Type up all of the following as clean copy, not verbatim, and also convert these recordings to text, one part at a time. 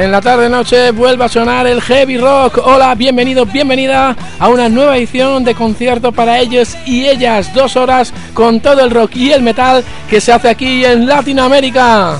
En la tarde-noche vuelve a sonar el heavy rock. Hola, bienvenido, bienvenida a una nueva edición de concierto para ellos y ellas. 2 horas con todo el rock y el metal que se hace aquí en Latinoamérica.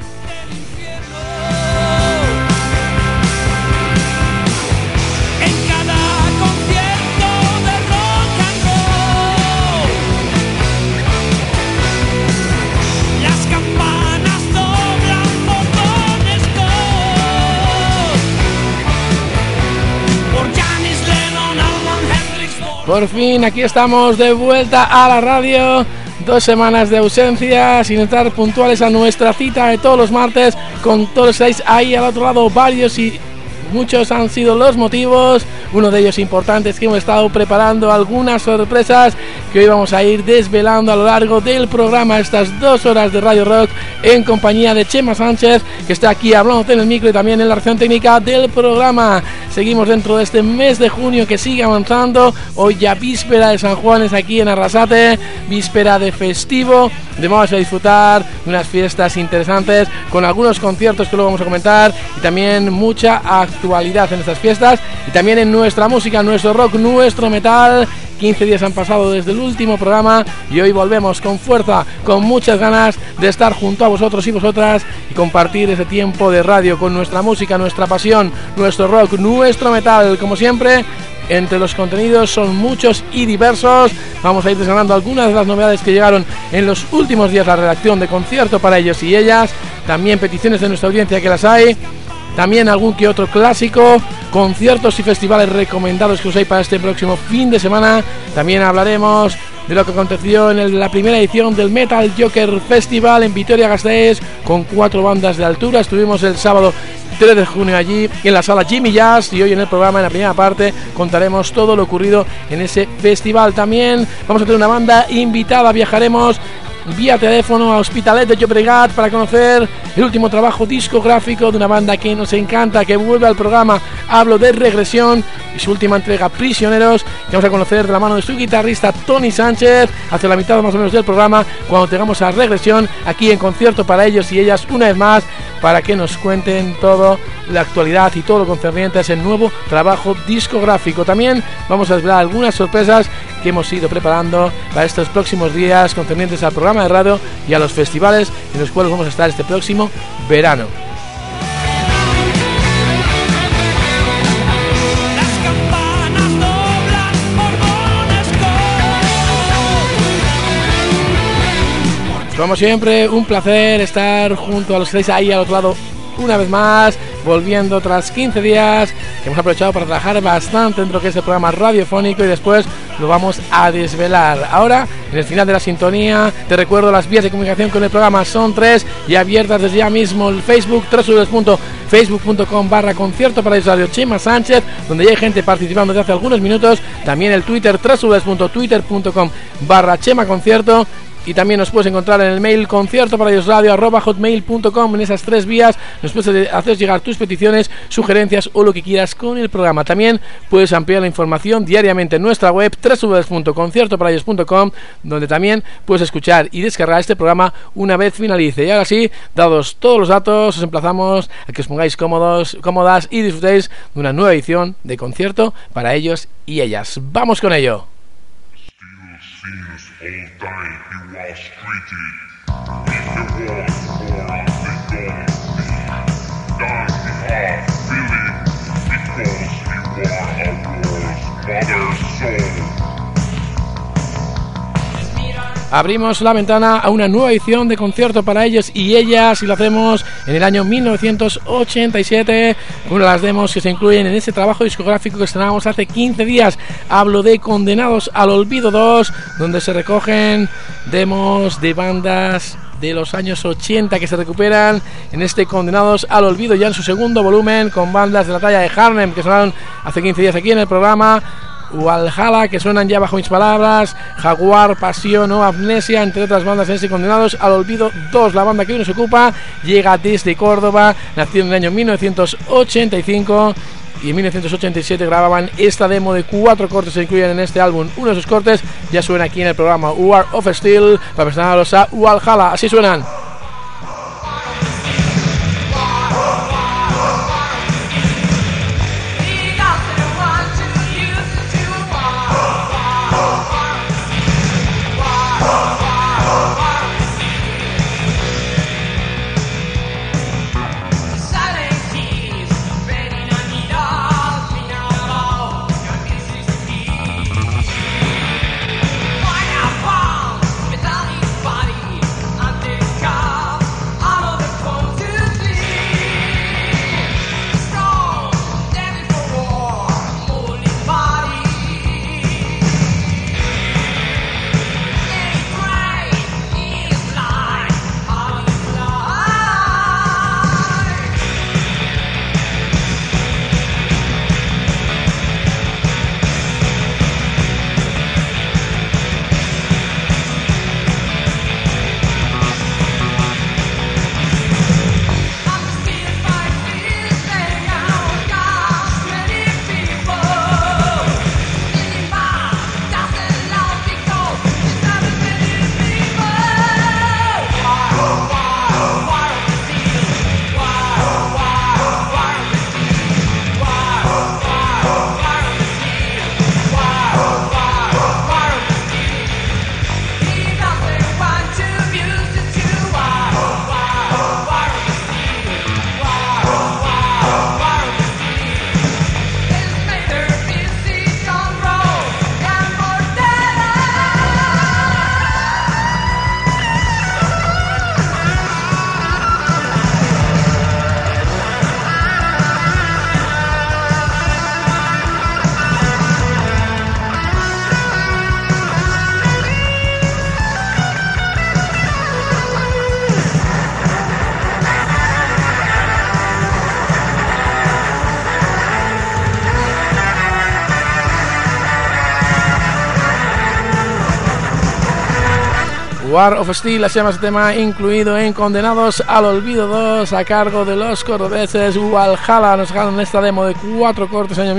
Por fin, aquí estamos de vuelta a la radio. 2 semanas de ausencia, sin estar puntuales a nuestra cita de todos los martes, con todos los 6 ahí al otro lado. Varios y muchos han sido los motivos. Uno de ellos importante es que hemos estado preparando algunas sorpresas que hoy vamos a ir desvelando a lo largo del programa. Estas 2 horas de Radio Rock en compañía de Chema Sánchez, que está aquí hablándote en el micro y también en la reacción técnica del programa. Seguimos dentro de este mes de junio que sigue avanzando. Hoy ya víspera de San Juan es aquí en Arrasate, víspera de festivo. Vamos a disfrutar de unas fiestas interesantes con algunos conciertos que luego vamos a comentar y también mucha actualidad en estas fiestas y también en nuestra música, nuestro rock, nuestro metal. 15 días han pasado desde el último programa y hoy volvemos con fuerza, con muchas ganas de estar junto a vosotros y vosotras y compartir ese tiempo de radio con nuestra música, nuestra pasión, nuestro rock, nuestro metal. Como siempre, entre los contenidos son muchos y diversos. Vamos a ir desgranando algunas de las novedades que llegaron en los últimos días a la redacción de concierto para ellos y ellas. También peticiones de nuestra audiencia que las hay. También algún que otro clásico, conciertos y festivales recomendados que os hay para este próximo fin de semana. También hablaremos de lo que aconteció en la primera edición del Metal Joker Festival en Vitoria-Gasteiz con 4 bandas de altura. Estuvimos el sábado 3 de junio allí en la sala Jimmy Jazz y hoy en el programa, en la primera parte, contaremos todo lo ocurrido en ese festival. También vamos a tener una banda invitada, viajaremos vía teléfono a Hospitalet de Llobregat para conocer el último trabajo discográfico de una banda que nos encanta, que vuelve al programa. Hablo de Regresión y su última entrega, Prisioneros, que vamos a conocer de la mano de su guitarrista Tony Sánchez hacia la mitad más o menos del programa, cuando tengamos a Regresión aquí en concierto para ellos y ellas una vez más, para que nos cuenten toda la actualidad y todo lo concerniente a ese nuevo trabajo discográfico. También vamos a desvelar algunas sorpresas que hemos ido preparando para estos próximos días concernientes al programa de radio y a los festivales en los cuales vamos a estar este próximo verano. Como siempre, un placer estar junto a los que estáis ahí al otro lado una vez más, volviendo tras 15 días que hemos aprovechado para trabajar bastante dentro que es el programa radiofónico y después lo vamos a desvelar. Ahora, en el final de la sintonía, te recuerdo las vías de comunicación con el programa son 3 y abiertas desde ya mismo: el Facebook, www.facebook.com/concierto para Radio Chema Sánchez, donde ya hay gente participando desde hace algunos minutos. También el Twitter, www.twitter.com/Chema Concierto. Y también nos puedes encontrar en el mail conciertoparadiosradio@hotmail.com. En esas 3 vías nos puedes hacer llegar tus peticiones, sugerencias o lo que quieras con el programa. También puedes ampliar la información diariamente en nuestra web www.conciertoparadios.com, donde también puedes escuchar y descargar este programa una vez finalice. Y ahora sí, dados todos los datos, os emplazamos a que os pongáis cómodas y disfrutéis de una nueva edición de Concierto para ellos y ellas. ¡Vamos con ello! Abrimos la ventana a una nueva edición de Concierto para ellos y ellas, y lo hacemos en el año 1987, una de las demos que se incluyen en ese trabajo discográfico que estrenamos hace 15 días. Hablo de Condenados al Olvido 2, donde se recogen demos de bandas de los años 80 que se recuperan en este Condenados al Olvido, ya en su segundo volumen, con bandas de la talla de Harlem que sonaron hace 15 días aquí en el programa, Valhalla, que suenan ya bajo mis palabras, Jaguar, Pasión o Amnesia, entre otras bandas en este Condenados al Olvido 2. La banda que hoy nos ocupa llega desde Córdoba, nació en el año 1985 y en 1987 grababan esta demo de 4 cortes que se incluyen en este álbum. Uno de esos cortes ya suena aquí en el programa, War of Steel, para presentarlos a Valhalla. Así suenan. War of Steel, se llama ese tema, incluido en Condenados al Olvido 2, a cargo de los cordobeses Valhalla. Nos dejaron esta demo de 4 cortes año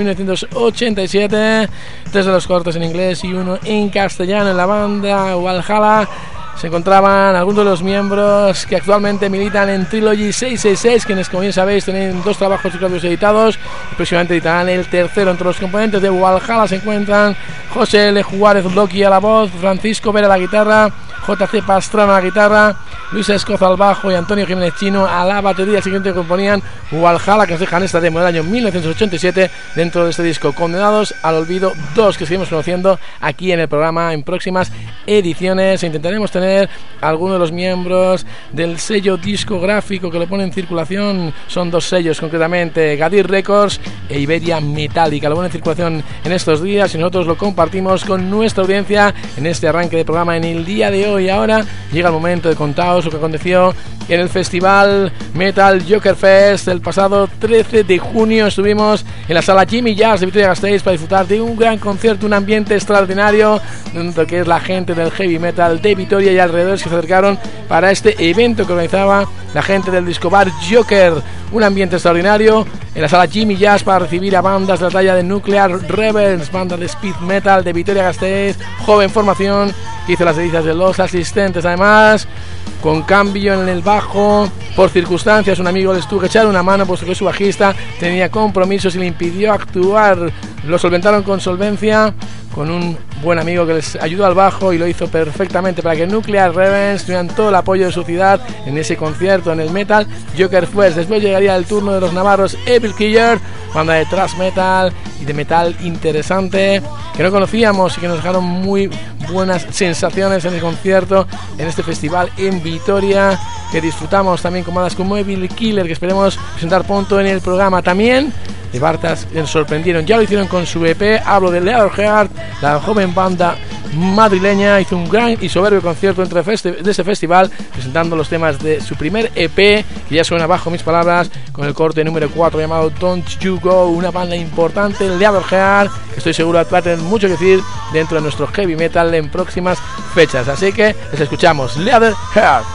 1987, 3 de los cortes en inglés y 1 en castellano. En la banda Valhalla se encontraban algunos de los miembros que actualmente militan en Trilogy 666, quienes, como bien sabéis, tienen 2 trabajos propios editados y próximamente editarán el tercero. Entre los componentes de Valhalla se encuentran José L. Juárez Loki a la voz, Francisco Vera a la guitarra, JC Pastrana a la guitarra, Luis Escoza al bajo y Antonio Jiménez Chino a la batería. El siguiente componían Valhalla, que nos dejan esta demo del año 1987 dentro de este disco, Condenados al Olvido 2, que seguimos conociendo aquí en el programa en próximas ediciones. Intentaremos tener algunos de los miembros del sello discográfico que lo pone en circulación. Son 2 sellos concretamente, Gadir Records e Iberia Metallica. Lo pone en circulación en estos días y nosotros lo compartimos con nuestra audiencia en este arranque de programa en el día de hoy. Ahora llega el momento de contaros lo que aconteció en el festival Metal Joker Fest el pasado 13 de junio. Estuvimos en la sala Jimmy Jazz de Vitoria-Gasteiz para disfrutar de un gran concierto, un ambiente extraordinario dentro que es la gente del heavy metal de Vitoria y alrededores que se acercaron para este evento que organizaba la gente del disco bar Joker. Un ambiente extraordinario en la sala Jimmy Jazz para recibir a bandas de la talla de Nuclear Rebels, banda de speed metal de Vitoria-Gasteiz, joven formación que hizo las delicias de los asistentes. Además, con cambio en el bajo, por circunstancias, un amigo les tuvo que echar una mano puesto que su bajista tenía compromisos y le impidió actuar. Lo solventaron con solvencia, con un buen amigo que les ayudó al bajo y lo hizo perfectamente para que Nuclear Rebels tuvieran todo el apoyo de su ciudad en ese concierto en el Metal Joker Fest. Después llegaría el turno de los navarros Evil Killer, banda de thrash metal y de metal interesante que no conocíamos y que nos dejaron muy buenas sensaciones en el concierto en este festival en Vitoria, que disfrutamos también con bandas como Evil Killer, que esperemos presentar pronto en el programa. También de Bartas les sorprendieron, ya lo hicieron con su EP. Hablo de Leatherheart, la joven banda madrileña hizo un gran y soberbio concierto de ese festival, presentando los temas de su primer EP, que ya suena bajo mis palabras, con el corte número 4 llamado Don't You Go. Una banda importante, Leatherheart, que estoy seguro va a tener mucho que decir dentro de nuestro heavy metal en próximas fechas. Así que les escuchamos, Leatherheart.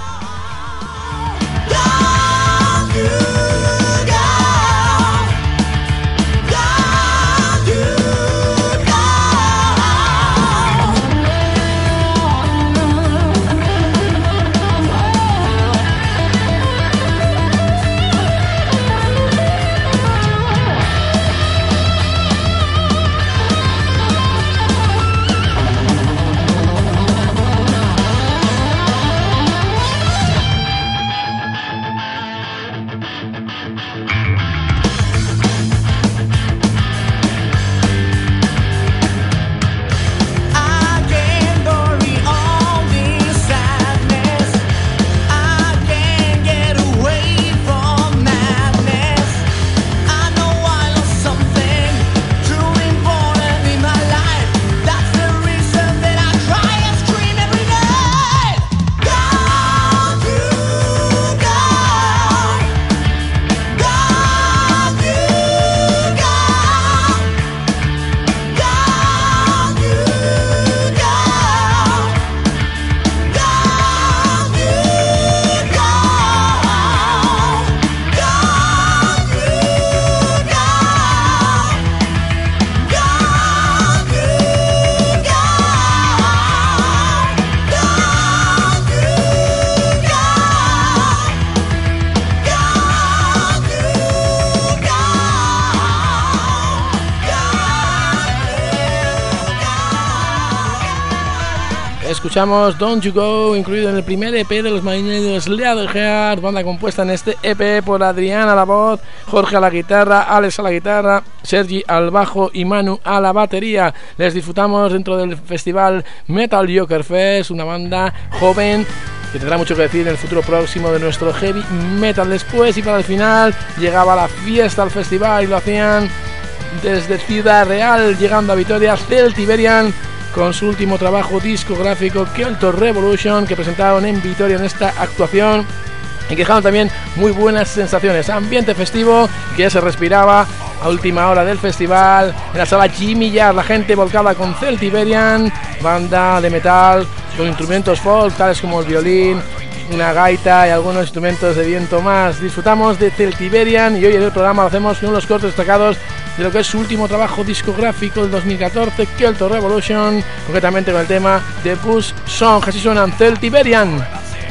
Escuchamos Don't You Go, incluido en el primer EP de los marineros Leatherheart, banda compuesta en este EP por Adrián a la voz, Jorge a la guitarra, Alex a la guitarra, Sergi al bajo y Manu a la batería. Les disfrutamos dentro del festival Metal Joker Fest, una banda joven que tendrá mucho que decir en el futuro próximo de nuestro heavy metal. Después y para el final llegaba la fiesta al festival y lo hacían desde Ciudad Real, llegando a Vitoria, Celtiberian, con su último trabajo discográfico, Kyoto Revolution, que presentaron en Vitoria en esta actuación y que dejaron también muy buenas sensaciones. Ambiente festivo que ya se respiraba a última hora del festival en la sala Jimmy Jazz, la gente volcada con Celtiberian, banda de metal con instrumentos folk tales como el violín, una gaita y algunos instrumentos de viento más. Disfrutamos de Celtiberian y hoy en el programa lo hacemos con unos cortes destacados de lo que es su último trabajo discográfico del 2014, Celto Revolution, concretamente con el tema The Bus Song. Así suenan Celtiberian.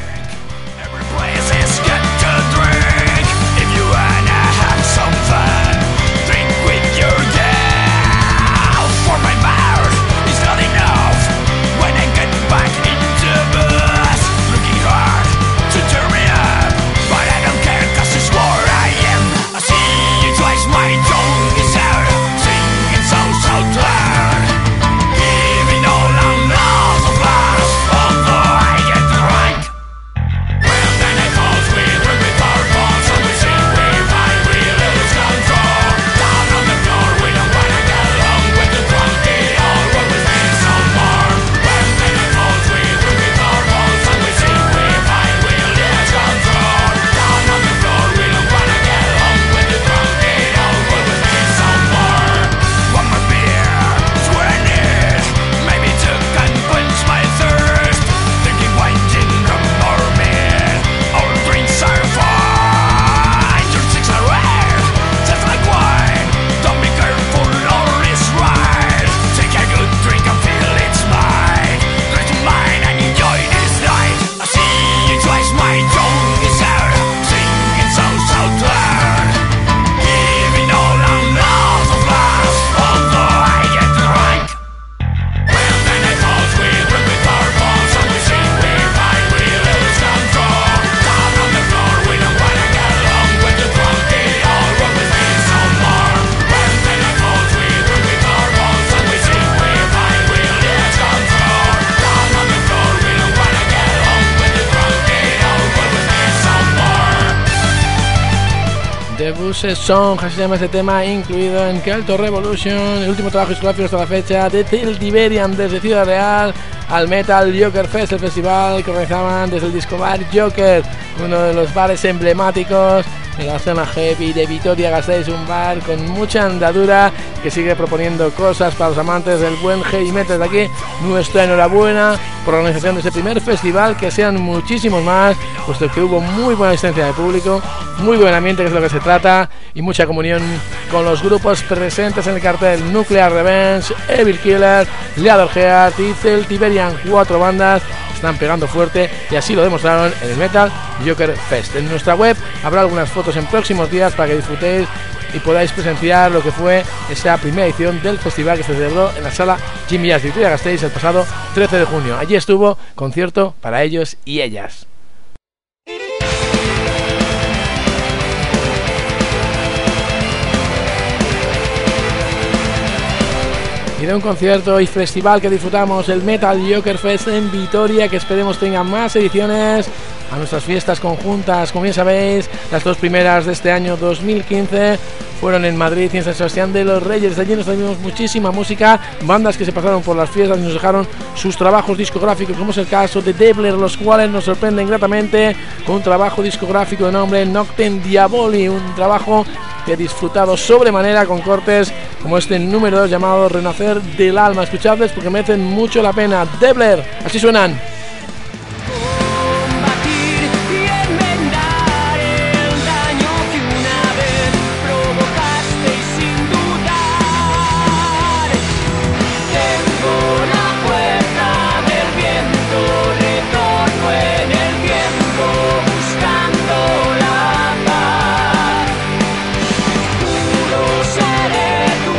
Song, así se llama este tema, incluido en Celto Revolution, el último trabajo discográfico hasta la fecha de Celtiberian, desde Ciudad Real al Metal Joker Fest, el festival que organizaban desde el disco bar Joker, uno de los bares emblemáticos en la zona heavy de Vitoria-Gasteiz, un bar con mucha andadura que sigue proponiendo cosas para los amantes del buen heavy metal. De aquí nuestra enhorabuena por la organización de este primer festival, que sean muchísimos más, puesto que hubo muy buena asistencia de público, muy buen ambiente, que es lo que se trata, y mucha comunión con los grupos presentes en el cartel: Nuclear Revenge, Evil Killer, Leatherhead y Celtiberian. 4 bandas están pegando fuerte y así lo demostraron en el Metal Joker Fest. En nuestra web habrá algunas fotos en próximos días para que disfrutéis y podáis presenciar lo que fue esa primera edición del festival que se celebró en la sala Jimmy Jazz de Vitoria-Gasteiz el pasado 13 de junio. Allí estuvo concierto para ellos y ellas. Y de un concierto y festival que disfrutamos, el Metal Joker Fest en Vitoria, que esperemos tenga más ediciones a nuestras fiestas conjuntas. Como bien sabéis, las 2 primeras de este año 2015 fueron en Madrid y en San Sebastián de los Reyes. Allí nos trajimos muchísima música, bandas que se pasaron por las fiestas y nos dejaron sus trabajos discográficos, como es el caso de Debler, los cuales nos sorprenden gratamente con un trabajo discográfico de nombre Noctem Diaboli, un trabajo que he disfrutado sobremanera con cortes como este número 2 llamado Renacer del Alma. Escuchadles porque merecen mucho la pena. Debler, así suenan.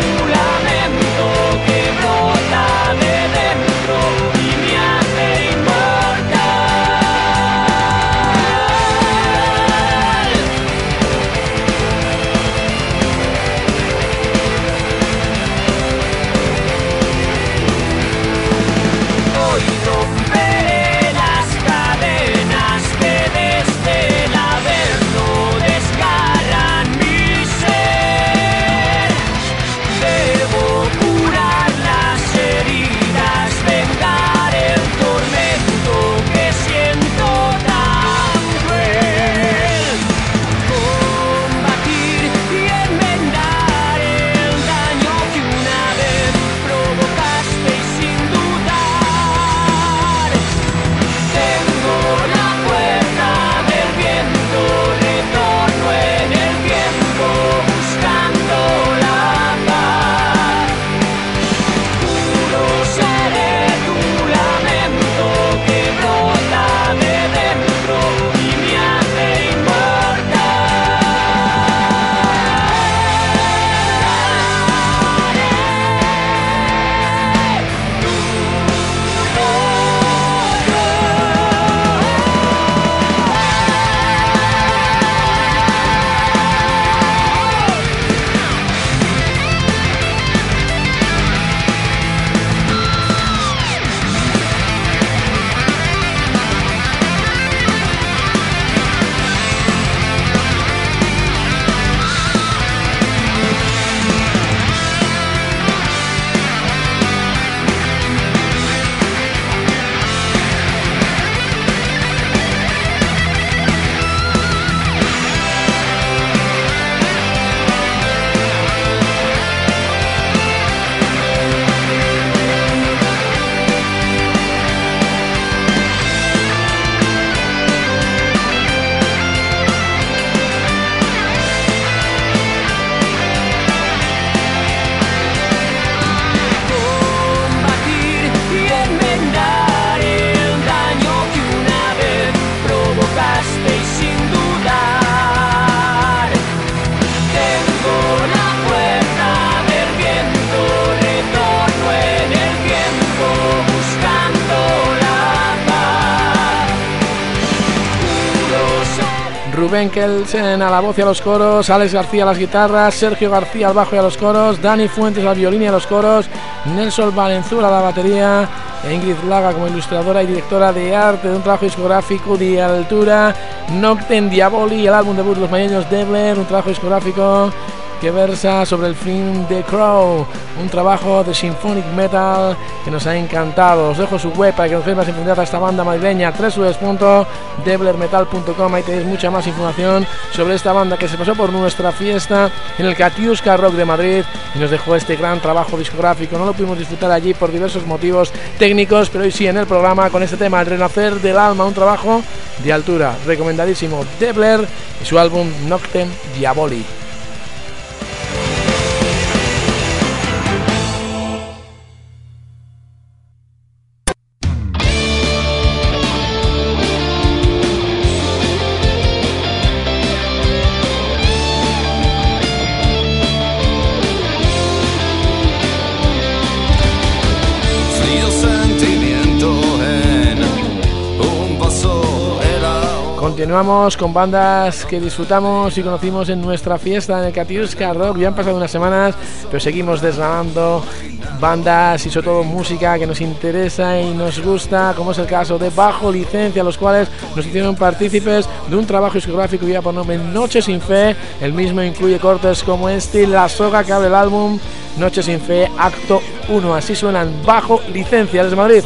Que brota de dentro y me hace Rubén Kelsen a la voz y a los coros, Alex García a las guitarras, Sergio García al bajo y a los coros, Dani Fuentes al violín y a los coros, Nelson Valenzuela a la batería, e Ingrid Laga como ilustradora y directora de arte de un trabajo discográfico de altura. Noctem Diaboli, el álbum debut de los madrileños Debler, un trabajo discográfico que versa sobre el film The Crow, un trabajo de symphonic metal que nos ha encantado. Os dejo su web para que os más información a esta banda madrileña, www.deblermetal.com. Ahí tenéis mucha más información sobre esta banda que se pasó por nuestra fiesta en el Katiuska Rock de Madrid y nos dejó este gran trabajo discográfico. No lo pudimos disfrutar allí por diversos motivos técnicos, pero hoy sí en el programa con este tema, El Renacer del Alma, un trabajo de altura, recomendadísimo. Debler y su álbum Noctem Diaboli. Continuamos con bandas que disfrutamos y conocimos en nuestra fiesta en el Katiuska Rock. Ya han pasado unas semanas, pero seguimos desgranando bandas y sobre todo música que nos interesa y nos gusta, como es el caso de Bajo Licencia, los cuales nos hicieron partícipes de un trabajo discográfico que lleva por nombre Noche Sin Fe. El mismo incluye cortes como este, La Soga, que abre el álbum Noche Sin Fe, acto 1. Así suenan Bajo Licencia desde Madrid.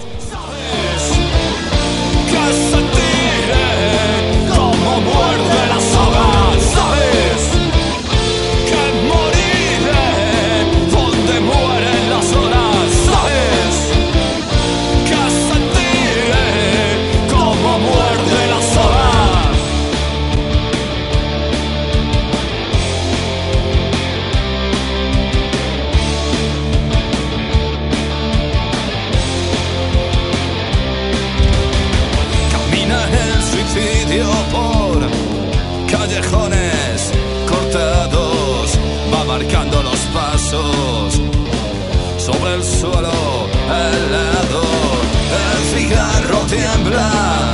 Por callejones cortados va marcando los pasos sobre el suelo helado. El cigarro tiembla,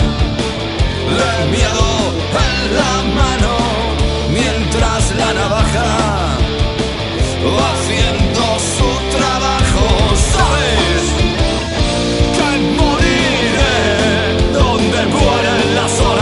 el miedo en la mano, mientras la navaja va haciendo su trabajo. ¿Sabes que moriré donde mueren las horas?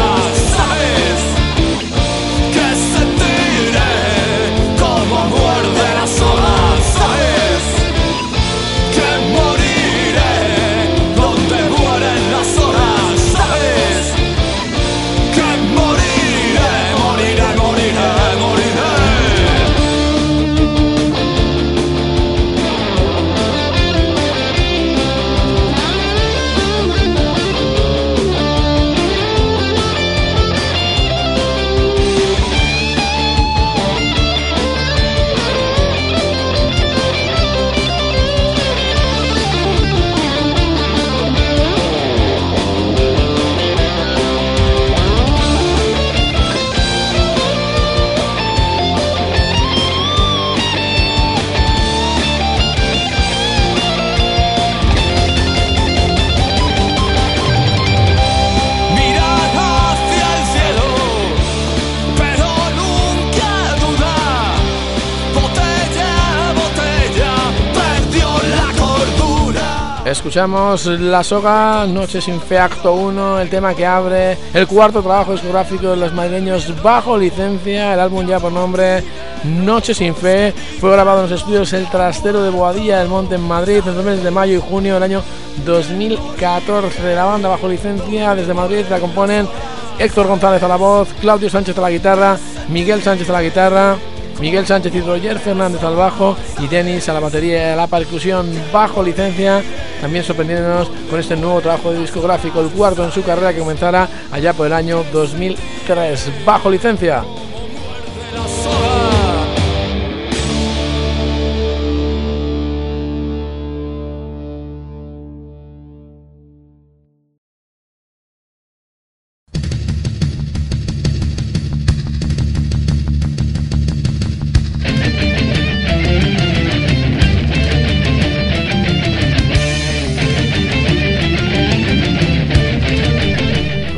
Escuchamos La Soga, Noche Sin Fe, acto 1, el tema que abre el cuarto trabajo discográfico de los madrileños Bajo Licencia. El álbum ya por nombre Noche Sin Fe fue grabado en los estudios El Trastero de Boadilla del Monte en Madrid entre los meses de mayo y junio del año 2014. La banda Bajo Licencia desde Madrid la componen Héctor González a la voz, Claudio Sánchez a la guitarra, Miguel Sánchez a la guitarra, Miguel Sánchez y Roger Fernández al bajo y Denis a la batería y a la percusión. Bajo Licencia también sorprendiéndonos con este nuevo trabajo discográfico, el cuarto en su carrera, que comenzará allá por el año 2003. Bajo Licencia.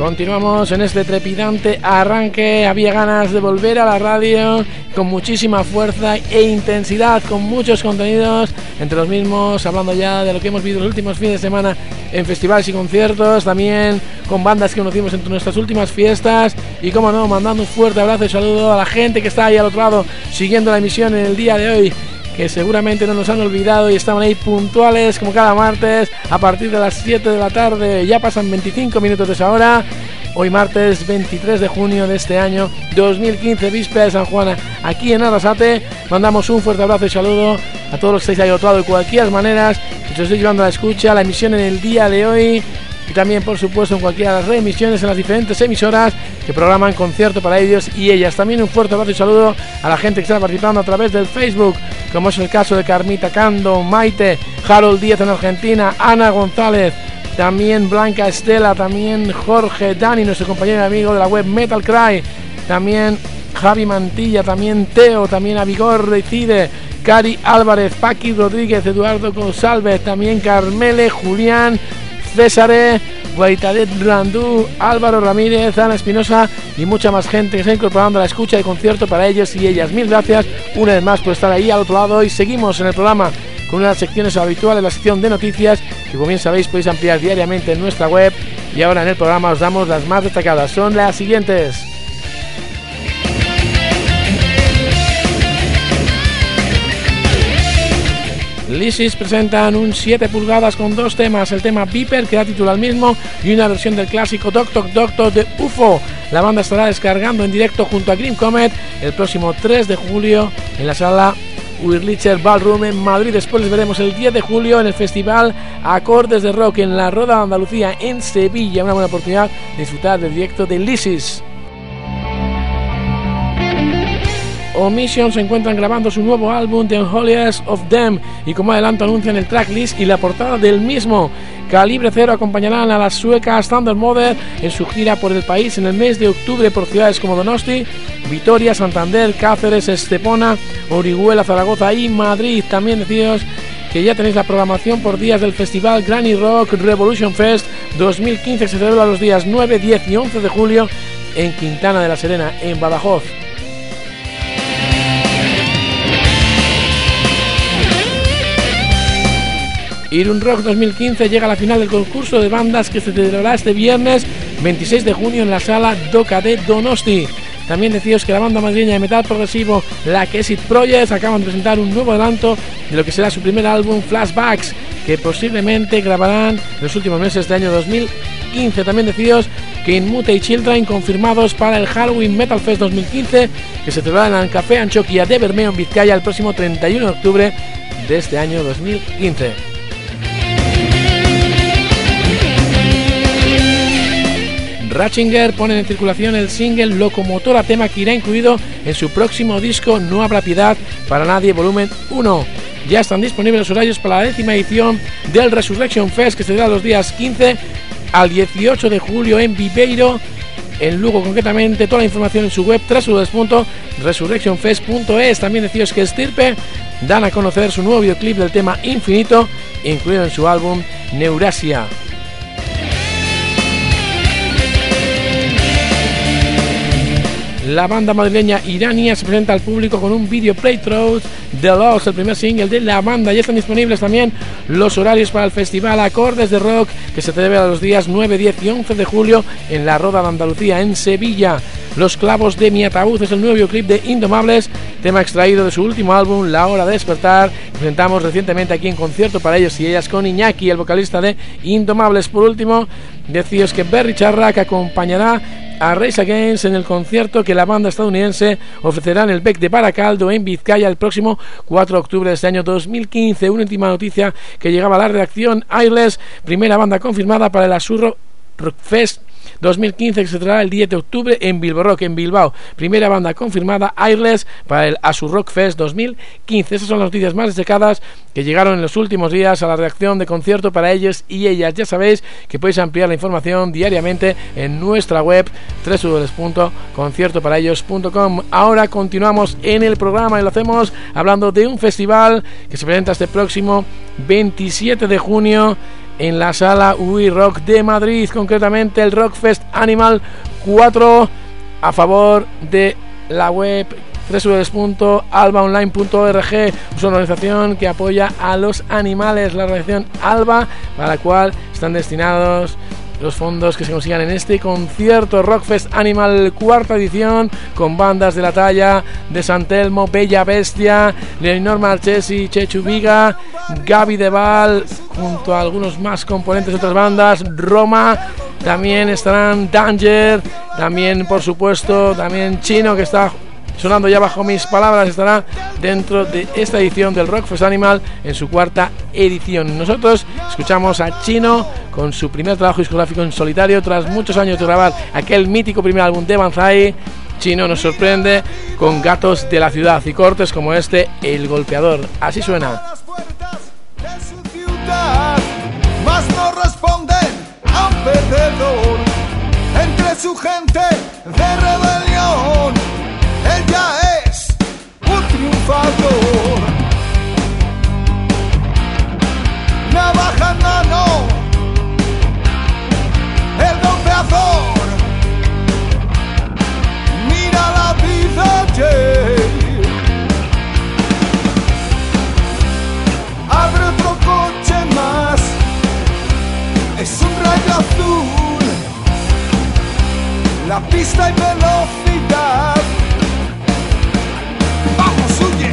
Continuamos en este trepidante arranque. Había ganas de volver a la radio con muchísima fuerza e intensidad, con muchos contenidos, entre los mismos hablando ya de lo que hemos vivido los últimos fines de semana en festivales y conciertos, también con bandas que conocimos entre nuestras últimas fiestas y, como no, mandando un fuerte abrazo y saludo a la gente que está ahí al otro lado siguiendo la emisión en el día de hoy, que seguramente no nos han olvidado y estaban ahí puntuales como cada martes a partir de las 7 de la tarde. Ya pasan 25 minutos de esa hora. Hoy martes 23 de junio de este año 2015, víspera de San Juan, aquí en Arrasate. Mandamos un fuerte abrazo y saludo a todos los que estáis ahí al otro lado de cualquier manera que os estoy llevando a la escucha, la emisión en el día de hoy, y también, por supuesto, en cualquiera de las reemisiones en las diferentes emisoras que programan concierto para ellos y ellas. También un fuerte abrazo y saludo a la gente que está participando a través del Facebook, como es el caso de Carmita Cando, Maite, Harold Díaz en Argentina, Ana González, también Blanca Estela, también Jorge, Dani, nuestro compañero y amigo de la web Metal Cry, también Javi Mantilla, también Teo, también Avigor Decide, Cari Álvarez, Paqui Rodríguez, Eduardo González, también Carmele, Julián, César, Guaitadet Randú, Álvaro Ramírez, Ana Espinosa y mucha más gente que se está incorporando a la escucha de concierto para ellos y ellas. Mil gracias una vez más por estar ahí al otro lado, y seguimos en el programa con una de las secciones habituales, la sección de noticias, que como bien sabéis podéis ampliar diariamente en nuestra web, y ahora en el programa os damos las más destacadas. Son las siguientes. Lysis presentan un 7 pulgadas con dos temas, el tema Viper, que da título al mismo, y una versión del clásico Doc Doc Doctor de UFO. La banda estará descargando en directo junto a Grim Comet el próximo 3 de julio en la sala Wurlitzer Ballroom en Madrid. Después les veremos el 10 de julio en el festival Acordes de Rock en la Roda de Andalucía en Sevilla. Una buena oportunidad de disfrutar del directo de Lysis. Omission se encuentran grabando su nuevo álbum The Unholiest of Them, y como adelanto anuncian el tracklist y la portada del mismo. Calibre Cero acompañarán a las suecas Thunder Mother en su gira por el país en el mes de octubre por ciudades como Donosti, Vitoria, Santander, Cáceres, Estepona, Orihuela, Zaragoza y Madrid. También deciros que ya tenéis la programación por días del festival Granny Rock Revolution Fest 2015, que se celebra los días 9, 10 y 11 de julio en Quintana de la Serena, en Badajoz. Irún Rock 2015 llega a la final del concurso de bandas que se celebrará este viernes 26 de junio en la sala Doca de Donosti. También deciros que la banda madrileña de metal progresivo La Kesit Project acaban de presentar un nuevo adelanto de lo que será su primer álbum Flashbacks, que posiblemente grabarán en los últimos meses de año 2015. También deciros que Inmute y Children confirmados para el Halloween Metal Fest 2015, que se celebrará en el Café Anchoquia de Bermeo en Vizcaya el próximo 31 de octubre de este año 2015. Ratzinger pone en circulación el single Locomotora, tema que irá incluido en su próximo disco No Habrá Piedad para Nadie Volumen 1. Ya están disponibles los horarios para la 10ª edición del Resurrection Fest, que se dará los días 15 al 18 de julio en Viveiro, en Lugo concretamente. Toda la información en su web www.resurrectionfest.es. También deciros que Estirpe dan a conocer su nuevo videoclip del tema Infinito, incluido en su álbum Neurasia. La banda madrileña Irania se presenta al público con un video playthrough de Lost, el primer single de la banda. Ya están disponibles también los horarios para el festival Acordes de Rock, que se celebra los días 9, 10 y 11 de julio en la Roda de Andalucía, en Sevilla. Los clavos de mi ataúd es el nuevo videoclip de Indomables, tema extraído de su último álbum La Hora de Despertar, que presentamos recientemente aquí en concierto para ellos y ellas con Iñaki, el vocalista de Indomables. Por último, deciros que Berry Charrac acompañará a Race Against en el concierto que la banda estadounidense ofrecerá en el Bec de Baracaldo en Vizcaya el próximo 4 de octubre de este año 2015. Una última noticia que llegaba a la redacción: Airless, primera banda confirmada para el Asurro Rock Fest 2015, que se traerá el 10 de octubre en Bilbo Rock, en Bilbao. Primera banda confirmada, Airless, para el Asur Rock Fest 2015. Esas son las noticias más destacadas que llegaron en los últimos días a la redacción de concierto para ellos y ellas. Ya sabéis que podéis ampliar la información diariamente en nuestra web www.conciertoparaellos.com. Ahora continuamos en el programa y lo hacemos hablando de un festival que se presenta este próximo 27 de junio en la sala We Rock de Madrid, concretamente el Rockfest Animal 4, a favor de la web www.albaonline.org, es una organización que apoya a los animales, la organización ALBA, para la cual están destinados los fondos que se consigan en este concierto Rockfest Animal cuarta edición, con bandas de la talla de San Telmo, Bella Bestia, Leonor Marchesi, Chechu Viga, Gaby Deval, junto a algunos más componentes de otras bandas, Roma, también estarán Danger, también por supuesto también Chino, que está sonando ya bajo mis palabras, estará dentro de esta edición del Rockfest Animal en su cuarta edición. Nosotros escuchamos a Chino con su primer trabajo discográfico en solitario tras muchos años de grabar aquel mítico primer álbum de Banzai. Chino nos sorprende con Gatos de la Ciudad y cortes como este, El Golpeador. Así suena. Las puertas de su ciudad, mas no responden a un perdedor. Entre su gente de rebelión, ella es un triunfador. Navaja en mano, el golpeador. Mira la vida, Jay. Abre otro coche más, es un rayo azul. La pista y velocidad. Vamos, huye.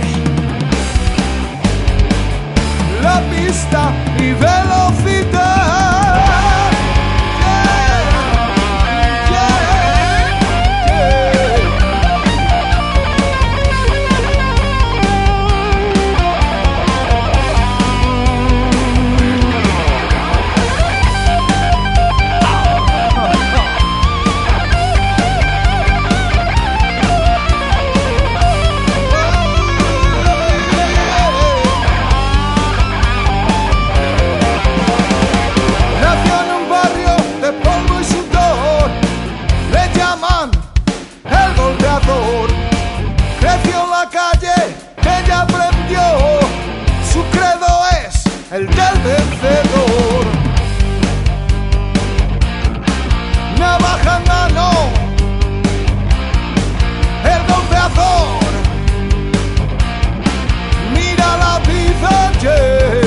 La pista y velocidad. Creció en la calle, ella aprendió, su credo es el del vencedor. Navaja en mano, el golpeador. Mira la vida, Jay.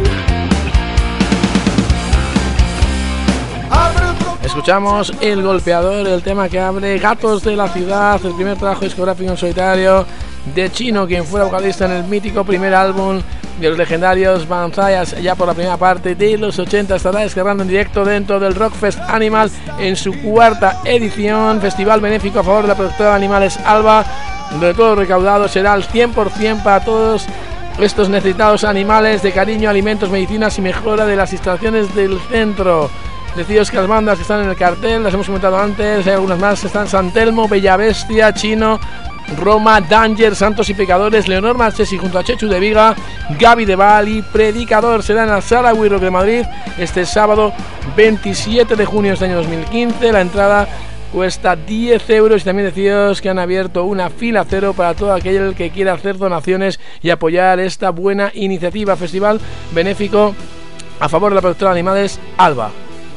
Escuchamos El Golpeador, el tema que abre Gatos de la Ciudad, el primer trabajo discográfico en solitario de Chino, quien fuera vocalista en el mítico primer álbum de los legendarios Banzai. Ya por la primera parte de los 80 estará descargando en directo dentro del Rockfest Animal en su cuarta edición, festival benéfico a favor de la productora de animales ALBA, donde todo lo recaudado será al 100% para todos estos necesitados animales de cariño, alimentos, medicinas y mejora de las instalaciones del centro. Deciros que las bandas que están en el cartel, las hemos comentado antes, hay algunas más, están San Telmo, Bella Bestia, Chino, Roma, Danger, Santos y Pecadores, Leonor Marchesi junto a Chechu de Viga, Gaby Deval y Predicador. Será en la sala We Rock de Madrid este sábado 27 de junio de este año 2015. La entrada cuesta 10 euros y también deciros que han abierto una fila cero para todo aquel que quiera hacer donaciones y apoyar esta buena iniciativa. Festival benéfico a favor de la productora de animales ALBA.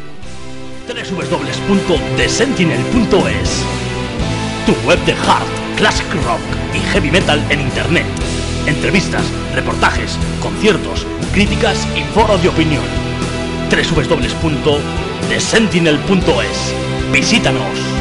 www.thesentinel.es, tu web de hard, classic rock y heavy metal en internet. Entrevistas, reportajes, conciertos, críticas y foros de opinión. www.thesentinel.es. Visítanos.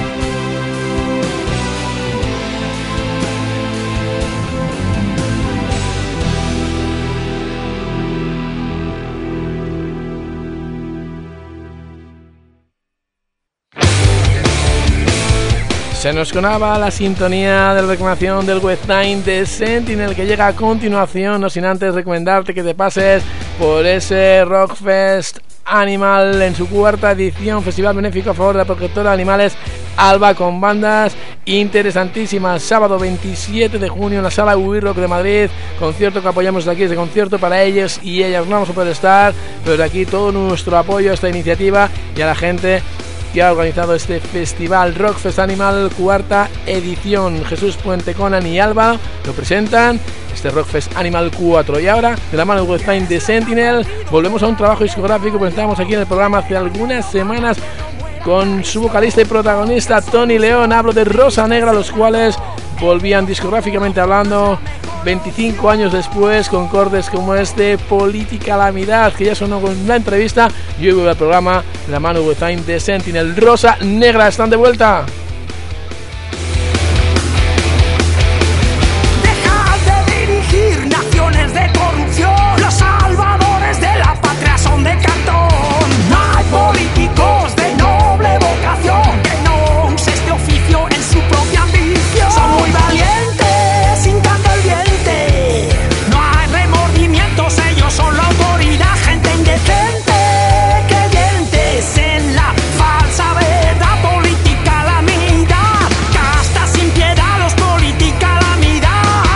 Se nos conaba la sintonía de la recomendación del website de Sentinel, que llega a continuación, no sin antes recomendarte que te pases por ese Rockfest Animal en su cuarta edición, festival benéfico a favor de la protectora de animales ALBA, con bandas interesantísimas. Sábado 27 de junio en la sala We Rock de Madrid, concierto que apoyamos desde aquí, este concierto para ellos y ellas. No vamos a poder estar, pero de aquí todo nuestro apoyo a esta iniciativa y a la gente que ha organizado este festival Rockfest Animal, cuarta edición. Jesús Puente, Conan y Alba lo presentan, este Rockfest Animal 4. Y ahora, de la mano de With Time de Sentinel, volvemos a un trabajo discográfico que presentamos aquí en el programa hace algunas semanas con su vocalista y protagonista Tony León. Hablo de Rosa Negra, los cuales volvían discográficamente hablando 25 años después con cortes como este, Política Calamidad, que ya sonó con la entrevista. Y hoy vuelve al programa de la mano de Time de Sentinel. Rosa Negra están de vuelta. Deja de dirigir naciones de corrupción. Los salvadores de la patria son de cartón. No hay políticos de noble vocación que no use este oficio en su propia ambición. Son muy valientes, hincando el diente. No hay remordimientos, ellos son la autoridad. Gente indecente, creyentes en la falsa verdad. Política calamidad, casta sin piedad, los política calamidad.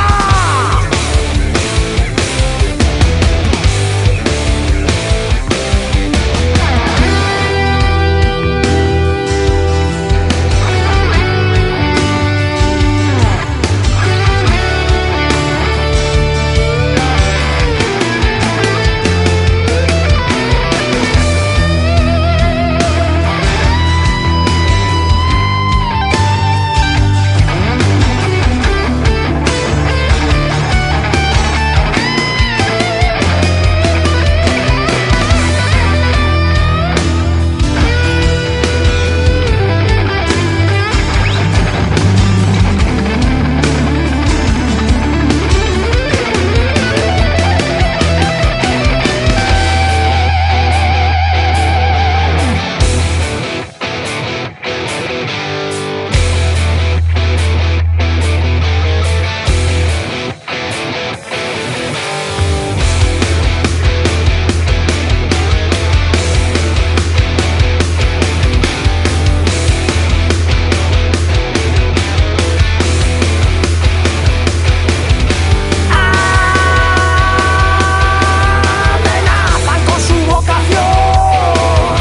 Amenazan con su vocación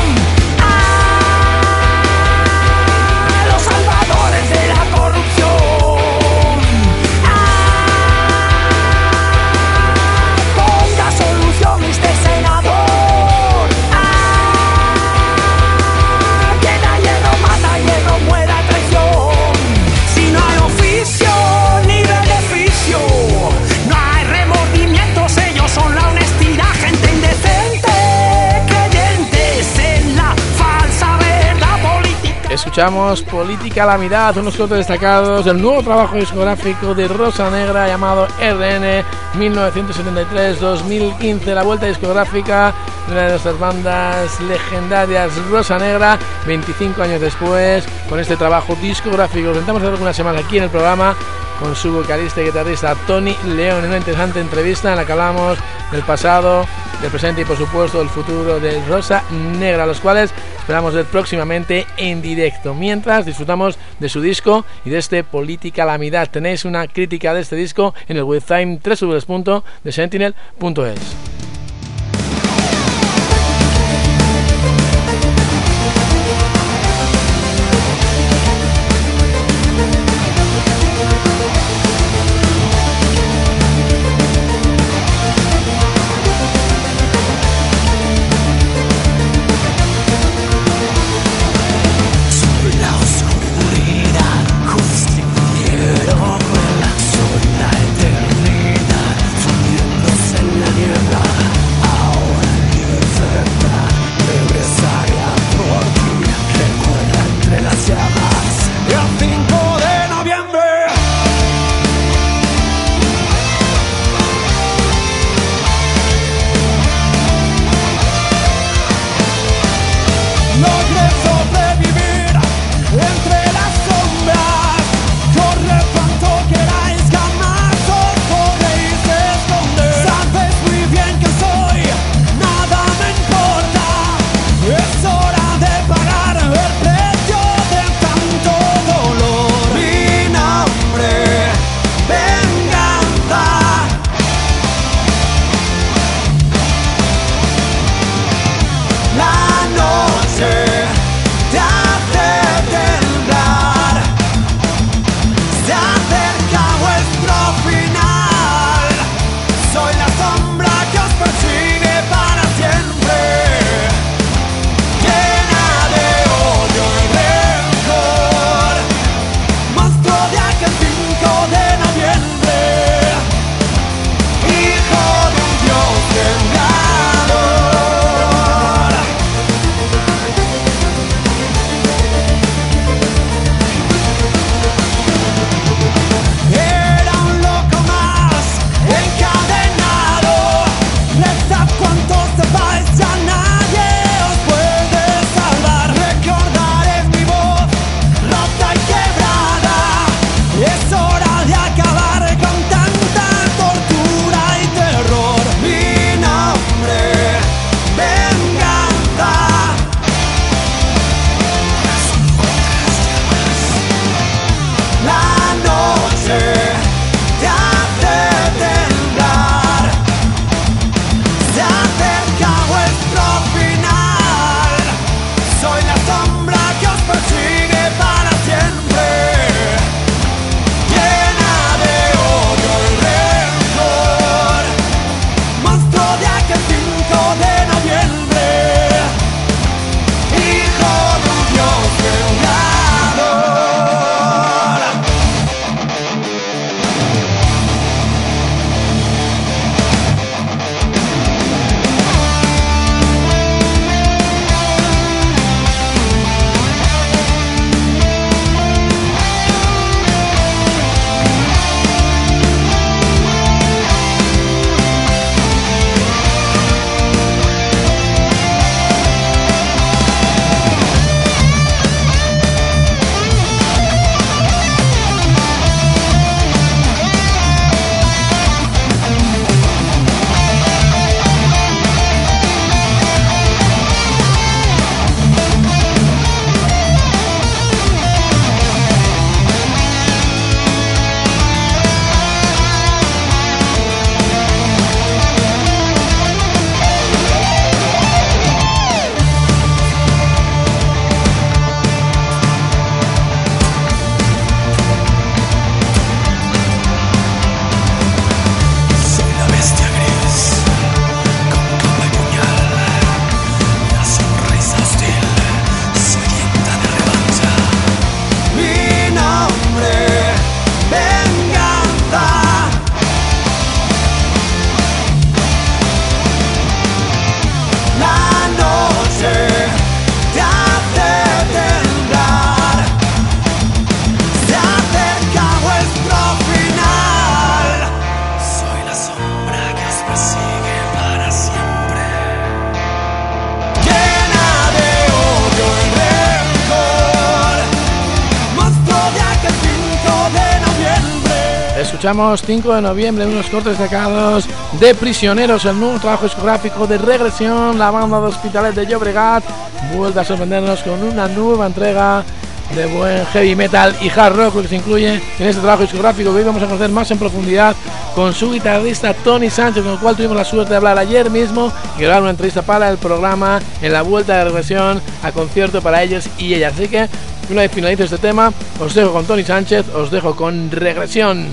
a los salvadores de la corrupción. Ponga solución este senador. Quien a hierro mata, a hierro muere a traición. Si no hay oficio ni beneficio, no hay remordimientos, ellos son la honestidad. Gente indecente, creyentes en la falsa verdad política. Escuchamos Política Calamidad, unos cortes destacados del nuevo trabajo discográfico de Rosa Negra llamado RN 1973-2015, la vuelta discográfica de una de nuestras bandas legendarias, Rosa Negra, 25 años después, con este trabajo discográfico. Intentamos hacer algunas semanas aquí en el programa con su vocalista y guitarrista Tony León, en una interesante entrevista en la que hablamos del pasado, del presente y por supuesto del futuro de Rosa Negra, los cuales esperamos ver próximamente en directo. Mientras disfrutamos de su disco y de este Política Calamidad. Tenéis una crítica de este disco en el website www.thesentinel.es. La oscuridad justiciero vuela sobre la eternidad, fundiéndose en la niebla. Escuchamos 5 de noviembre, unos cortes destacados de Prisioneros, el nuevo trabajo discográfico de Regresión. La banda de Hospitalet de Llobregat vuelve a sorprendernos con una nueva entrega de buen heavy metal y hard rock, lo que se incluye en este trabajo discográfico, que hoy vamos a conocer más en profundidad con su guitarrista Tony Sánchez, con el cual tuvimos la suerte de hablar ayer mismo y grabar una entrevista para el programa en la vuelta de Regresión a concierto para ellos y ellas. Así que una vez finalice este tema, os dejo con Tony Sánchez, os dejo con Regresión.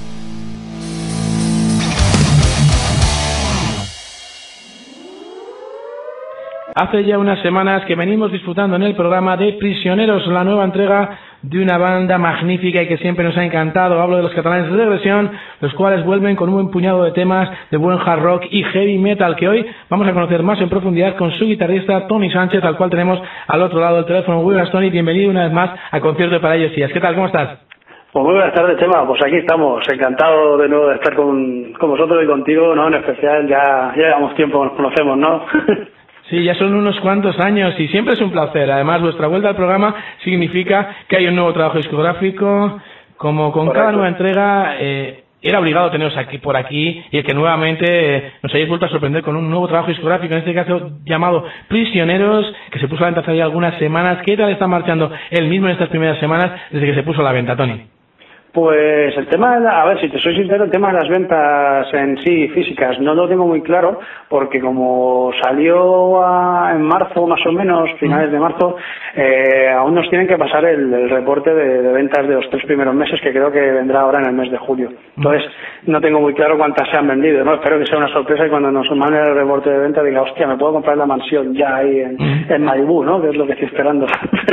Hace ya unas semanas que venimos disfrutando en el programa de Prisioneros, la nueva entrega de una banda magnífica y que siempre nos ha encantado. Hablo de los catalanes de Regresión, los cuales vuelven con un buen puñado de temas de buen hard rock y heavy metal, que hoy vamos a conocer más en profundidad con su guitarrista Tony Sánchez, al cual tenemos al otro lado del teléfono. Muy buenas, Tony, bienvenido una vez más a Concierto para ellos. ¿Qué tal? ¿Cómo estás? Pues muy buenas tardes, Chema. Pues aquí estamos, encantado de nuevo de estar con vosotros y contigo, ¿no? En especial, ya llevamos tiempo, nos conocemos, ¿no? Sí, ya son unos cuantos años y siempre es un placer. Además, vuestra vuelta al programa significa que hay un nuevo trabajo discográfico. Como con cada nueva entrega, era obligado teneros por aquí y que nuevamente nos hayáis vuelto a sorprender con un nuevo trabajo discográfico, en este caso llamado Prisioneros, que se puso a la venta hace ya algunas semanas. ¿Qué tal está marchando el mismo en estas primeras semanas desde que se puso a la venta, Tony? Pues el tema, a ver, si te soy sincero, el tema de las ventas en sí físicas no lo tengo muy claro, porque como salió en marzo, más o menos, finales de marzo, aún nos tienen que pasar el reporte de ventas de los 3 primeros meses, que creo que vendrá ahora en el mes de julio. Entonces, no tengo muy claro cuántas se han vendido, ¿no? Espero que sea una sorpresa y cuando nos manden el reporte de venta diga, hostia, me puedo comprar la mansión ya ahí en Malibú, ¿no? Que es lo que estoy esperando.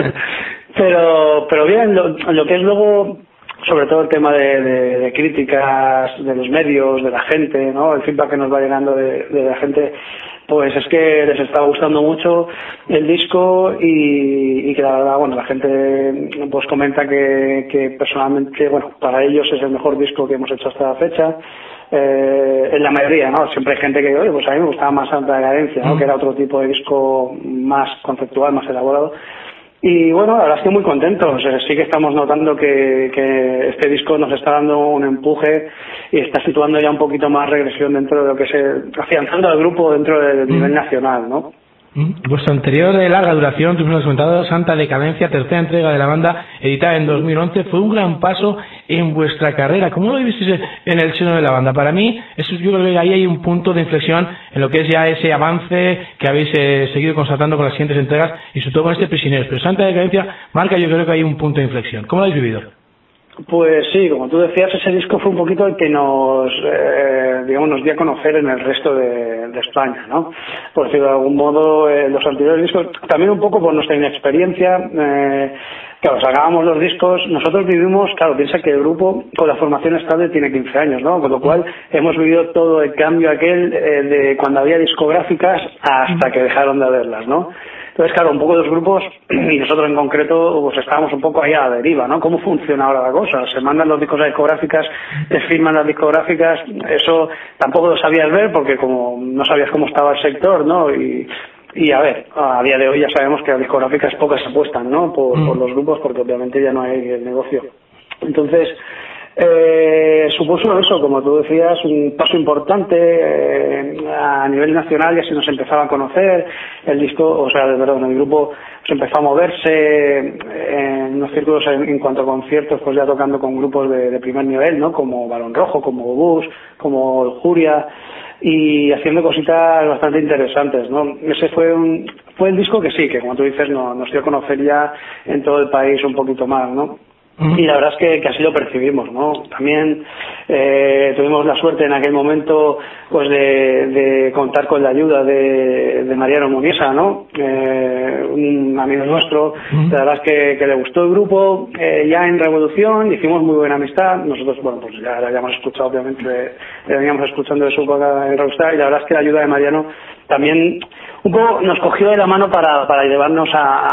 pero bien, lo que es luego, sobre todo el tema de críticas de los medios, de la gente, ¿no? El feedback que nos va llegando de la gente, pues es que les está gustando mucho el disco y que la verdad, bueno, la gente pues comenta que personalmente, bueno, para ellos es el mejor disco que hemos hecho hasta la fecha. En la mayoría, ¿no? Siempre hay gente que, oye, pues a mí me gustaba más Santa Decadencia, ¿no? Que era otro tipo de disco más conceptual, más elaborado. Y bueno, la verdad estoy muy contento. Sí que estamos notando que este disco nos está dando un empuje y está situando ya un poquito más Regresión dentro de lo que es afianzando al grupo dentro del nivel nacional, ¿no? Vuestro anterior de larga duración, tú nos has comentado, Santa Decadencia, tercera entrega de la banda, editada en 2011, fue un gran paso en vuestra carrera. ¿Cómo lo visteis en el seno de la banda? Para mí, yo creo que ahí hay un punto de inflexión en lo que es ya ese avance que habéis seguido constatando con las siguientes entregas y sobre todo con este Prisioneros. Pero Santa Decadencia marca, yo creo que hay un punto de inflexión. ¿Cómo lo habéis vivido? Pues sí, como tú decías, ese disco fue un poquito el que nos dio a conocer en el resto de España, ¿no? Por decirlo de algún modo, los anteriores discos, también un poco por nuestra inexperiencia, claro, sacábamos los discos, nosotros vivimos, claro, piensa que el grupo con la formación estable tiene 15 años, ¿no? Con lo cual hemos vivido todo el cambio aquel de cuando había discográficas hasta que dejaron de haberlas, ¿no? Entonces, claro, un poco los grupos, y nosotros en concreto, pues estábamos un poco ahí a la deriva, ¿no? ¿Cómo funciona ahora la cosa? Se mandan los discos a discográficas, te firman las discográficas, eso tampoco lo sabías ver porque como no sabías cómo estaba el sector, ¿no? Y a ver, a día de hoy ya sabemos que las discográficas pocas apuestan, ¿no? Por los grupos porque obviamente ya no hay el negocio. Entonces, supuso eso, como tú decías, un paso importante a nivel nacional. Ya se nos empezaba a conocer el disco, el grupo se empezó a moverse en unos círculos en cuanto a conciertos, pues ya tocando con grupos de primer nivel, ¿no? Como Balón Rojo, como Bus, como Lujuria, y haciendo cositas bastante interesantes, ¿no? Ese fue el disco que sí, que como tú dices, nos dio a conocer ya en todo el país un poquito más, ¿no? Y la verdad es que así lo percibimos, ¿no? También tuvimos la suerte en aquel momento pues de contar con la ayuda de Mariano Muniesa, ¿no? Un amigo nuestro. La verdad es que le gustó el grupo. Ya en Revolución hicimos muy buena amistad. Nosotros, bueno, pues ya la habíamos escuchado, obviamente, le veníamos escuchando de su época en Rockstar, y la verdad es que la ayuda de Mariano también un poco nos cogió de la mano para llevarnos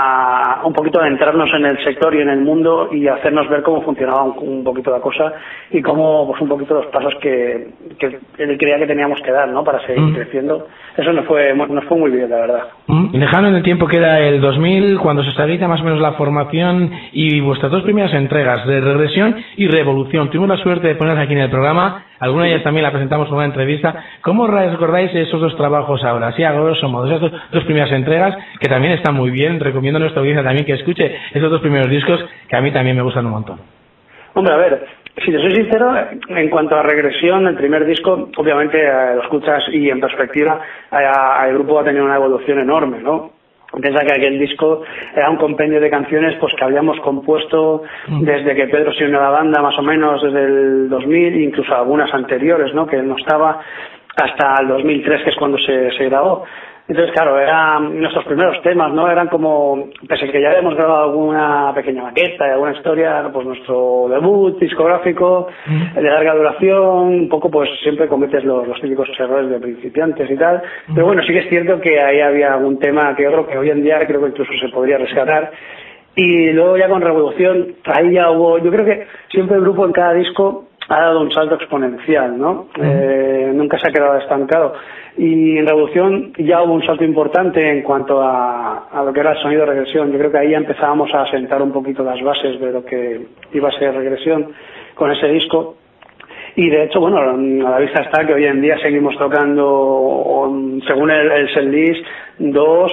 a un poquito adentrarnos en el sector y en el mundo y hacernos ver cómo funcionaba un poquito la cosa y cómo pues un poquito los pasos que él creía que teníamos que dar, ¿no? Para seguir creciendo. Eso nos fue muy bien, la verdad. Dejando en el tiempo queda el 2000, cuando se estabiliza más o menos la formación y vuestras dos primeras entregas de Regresión y Revolución. Tuvimos la suerte de ponerlas aquí en el programa. Alguna de ellas también la presentamos en una entrevista. ¿Cómo recordáis esos dos trabajos ahora? Así a grosso modo, esas dos primeras entregas, que también están muy bien. Recomiendo a nuestra audiencia también que escuche esos dos primeros discos, que a mí también me gustan un montón. Hombre, a ver, si te soy sincero, en cuanto a Regresión, el primer disco, obviamente lo escuchas y en perspectiva, el grupo ha tenido una evolución enorme, ¿no? Piensa que aquel disco era un compendio de canciones pues que habíamos compuesto desde que Pedro se unió a la banda, más o menos desde el 2000, incluso algunas anteriores, ¿no? Que él no estaba, hasta el 2003, que es cuando se grabó. Entonces, claro, eran nuestros primeros temas, ¿no? Eran como, pese a que ya habíamos grabado alguna pequeña maqueta y alguna historia, pues nuestro debut discográfico, de larga duración, un poco pues siempre cometes los típicos errores de principiantes y tal. Pero bueno, sí que es cierto que ahí había algún tema que yo creo que hoy en día creo que incluso se podría rescatar. Y luego ya con Revolución, ahí ya hubo, yo creo que siempre el grupo en cada disco ha dado un salto exponencial, ¿no? Nunca se ha quedado estancado. Y en Revolución ya hubo un salto importante en cuanto a lo que era el sonido de Regresión. Yo creo que ahí ya empezábamos a sentar un poquito las bases de lo que iba a ser Regresión con ese disco. Y de hecho, bueno, a la vista está que hoy en día seguimos tocando, según el setlist, 2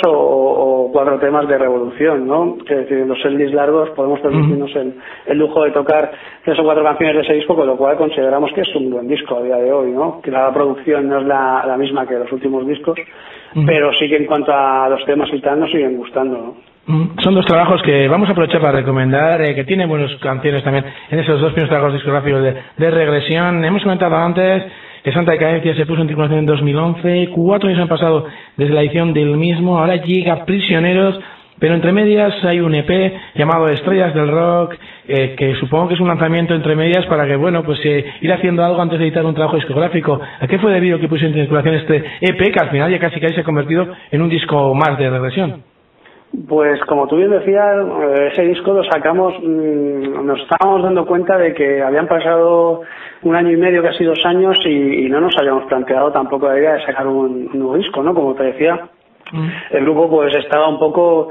o 4 temas de Revolución, ¿no? Es decir, en los setlists largos podemos permitirnos el lujo de tocar 3 o 4 canciones de ese disco, con lo cual consideramos que es un buen disco a día de hoy, ¿no? Que la producción no es la misma que los últimos discos, pero sí que en cuanto a los temas y tal nos siguen gustando, ¿no? Son dos trabajos que vamos a aprovechar para recomendar, que tienen buenas canciones también en esos dos primeros trabajos discográficos de Regresión. Hemos comentado antes que Santa Decadencia se puso en circulación en 2011, 4 años han pasado desde la edición del mismo, ahora llega Prisioneros, pero entre medias hay un EP llamado Estrellas del Rock, que supongo que es un lanzamiento entre medias para que, bueno, pues ir haciendo algo antes de editar un trabajo discográfico. ¿A qué fue debido que pusieron en circulación este EP, que al final ya casi se ha convertido en un disco más de Regresión? Pues como tú bien decías, ese disco lo sacamos, nos estábamos dando cuenta de que habían pasado 1 año y medio, casi 2 años, y no nos habíamos planteado tampoco la idea de sacar un nuevo disco, ¿no? Como te decía, el grupo pues estaba un poco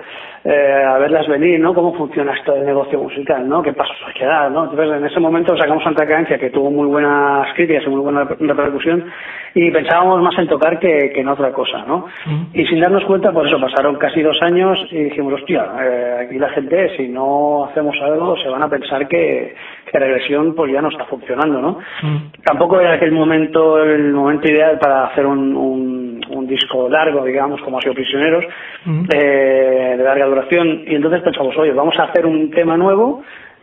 a verlas venir, ¿no? Cómo funciona esto del negocio musical, ¿no? Qué pasos hay que dar, ¿no? Entonces en ese momento sacamos Santa Cadencia, que tuvo muy buenas críticas y muy buena repercusión, y pensábamos más en tocar que en otra cosa, ¿no? Y sin darnos cuenta, por eso pasaron casi 2 años y dijimos, hostia, aquí la gente, si no hacemos algo, se van a pensar que Regresión pues ya no está funcionando, ¿no? Tampoco era aquel momento el momento ideal para hacer un disco largo, digamos, como ha sido Prisioneros, de larga duración, y entonces pensamos, oye, vamos a hacer un tema nuevo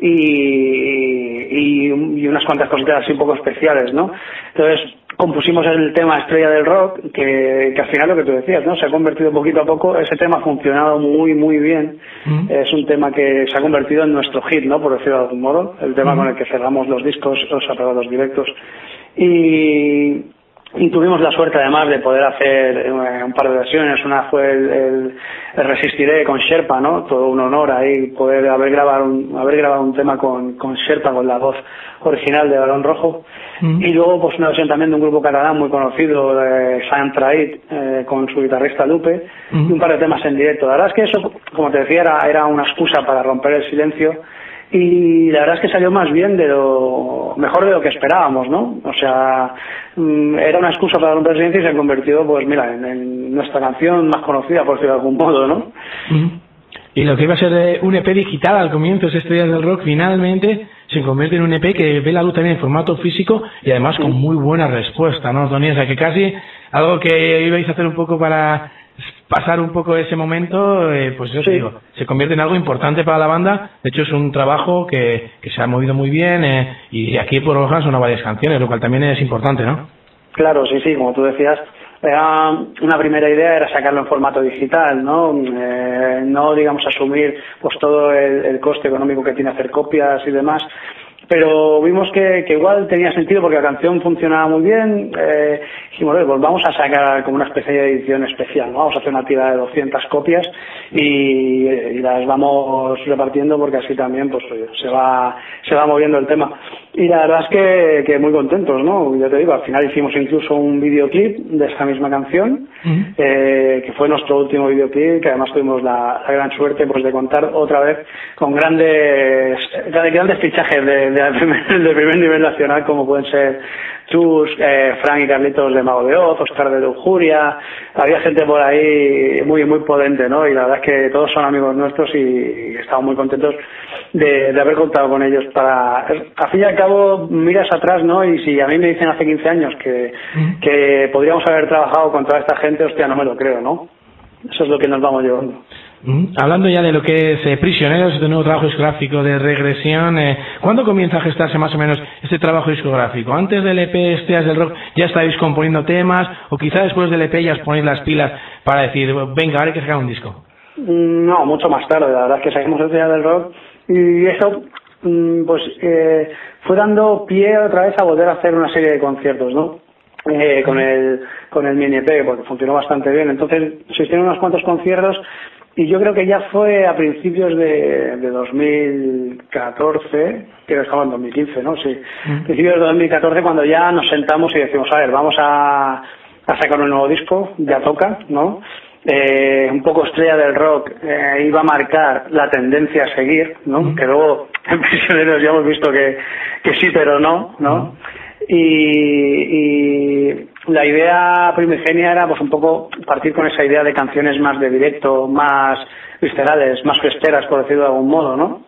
y unas cuantas cositas así un poco especiales, ¿no? Entonces compusimos el tema Estrella del Rock, que al final lo que tú decías, ¿no? Se ha convertido poquito a poco, ese tema ha funcionado muy muy bien, es un tema que se ha convertido en nuestro hit, ¿no? Por decirlo de algún modo, el tema con el que cerramos los discos, los directos, y tuvimos la suerte además de poder hacer un par de versiones. Una fue el Resistiré con Sherpa, ¿no? Todo un honor ahí poder haber grabado un tema con Sherpa, con la voz original de Balón Rojo. Y luego pues una versión también de un grupo catalán muy conocido, de Sant Traït, con su guitarrista Lupe, y un par de temas en directo. La verdad es que eso, como te decía, era una excusa para romper el silencio. Y la verdad es que salió más bien mejor de lo que esperábamos, ¿no? O sea, era una excusa para romper el silencio y se ha convertido, pues mira, en nuestra canción más conocida, por decirlo de algún modo, ¿no? Y lo que iba a ser un EP digital al comienzo, Estrellas del Rock, finalmente se convierte en un EP que ve la luz también en formato físico y además con muy buena respuesta, ¿no, Tony? O sea, que casi algo que ibais a hacer un poco para pasar un poco ese momento, pues eso te digo, se convierte en algo importante para la banda. De hecho es un trabajo que se ha movido muy bien, y aquí por lo menos son varias canciones, lo cual también es importante, ¿no? Claro, sí, como tú decías, una primera idea era sacarlo en formato digital, ¿no? No digamos asumir pues todo el coste económico que tiene hacer copias y demás. pero vimos que igual tenía sentido porque la canción funcionaba muy bien. Dijimos, pues vamos a sacar como una especie de edición especial, ¿no? Vamos a hacer una tira de 200 copias y las vamos repartiendo porque así también pues se va moviendo el tema. Y la verdad es que muy contentos, ¿no? Ya te digo, al final hicimos incluso un videoclip de esta misma canción, que fue nuestro último videoclip, que además tuvimos la gran suerte pues de contar otra vez con grandes fichajes de primer nivel nacional, como pueden ser Chus, Frank y Carlitos de Mago de Oz, Oscar de Lujuria. Había gente por ahí muy muy potente, ¿no? Y la verdad es que todos son amigos nuestros y estamos muy contentos de haber contado con ellos para... A fin y al cabo, miras atrás, ¿no? Y si a mí me dicen hace 15 años que podríamos haber trabajado con toda esta gente, hostia, no me lo creo, ¿no? Eso es lo que nos vamos llevando. Hablando ya de lo que es Prisioneros, este nuevo trabajo discográfico de Regresión, ¿cuándo comienza a gestarse más o menos este trabajo discográfico? ¿Antes del EP Estrellas del Rock ya estáis componiendo temas o quizá después del EP ya os ponéis las pilas para decir, venga, ahora hay que sacar un disco? No, mucho más tarde, la verdad es que saquemos Estrellas del Rock y eso pues fue dando pie otra vez a volver a hacer una serie de conciertos, ¿no? Con el mini EP, porque funcionó bastante bien. Entonces se hicieron unos cuantos conciertos y yo creo que ya fue a principios de 2014, creo que estaba en 2015, ¿no? Sí, principios de 2014 cuando ya nos sentamos y decimos, a ver, vamos a sacar un nuevo disco, ya toca, ¿no? Un poco Estrella del Rock iba a marcar la tendencia a seguir, ¿no? Que luego en Prisioneros ya hemos visto que sí pero no, ¿no? Y la idea primigenia era pues un poco partir con esa idea de canciones más de directo, más viscerales, más festeras, por decirlo de algún modo, ¿no?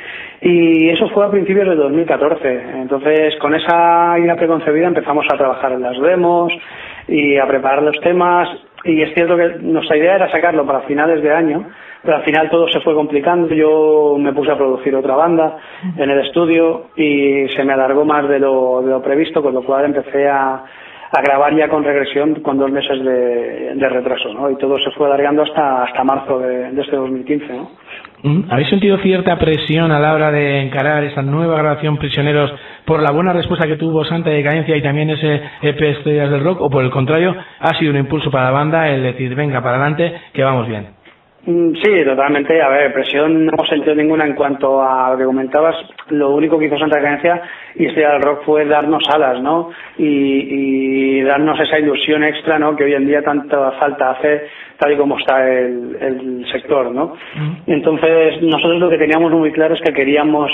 Y eso fue a principios de 2014. Entonces, con esa idea preconcebida empezamos a trabajar en las demos y a preparar los temas. Y es cierto que nuestra idea era sacarlo para finales de año, pero al final todo se fue complicando. Yo me puse a producir otra banda en el estudio y se me alargó más de lo previsto, con lo cual empecé a grabar ya con Regresión con 2 meses de retraso, ¿no? Y todo se fue alargando hasta marzo de este 2015, ¿no? ¿Habéis sentido cierta presión a la hora de encarar esta nueva grabación Prisioneros por la buena respuesta que tuvo Santa Decadencia y también ese EP Estrellas del Rock, o por el contrario ha sido un impulso para la banda el decir venga para adelante que vamos bien? Sí, totalmente. A ver, presión no hemos sentido ninguna en cuanto a lo que comentabas. Lo único que hizo Santa Decadencia y Estrella del Rock fue darnos alas, ¿no? Y darnos esa ilusión extra, ¿no? Que hoy en día tanta falta hace tal y como está el sector, ¿no? Entonces, nosotros lo que teníamos muy claro es que queríamos...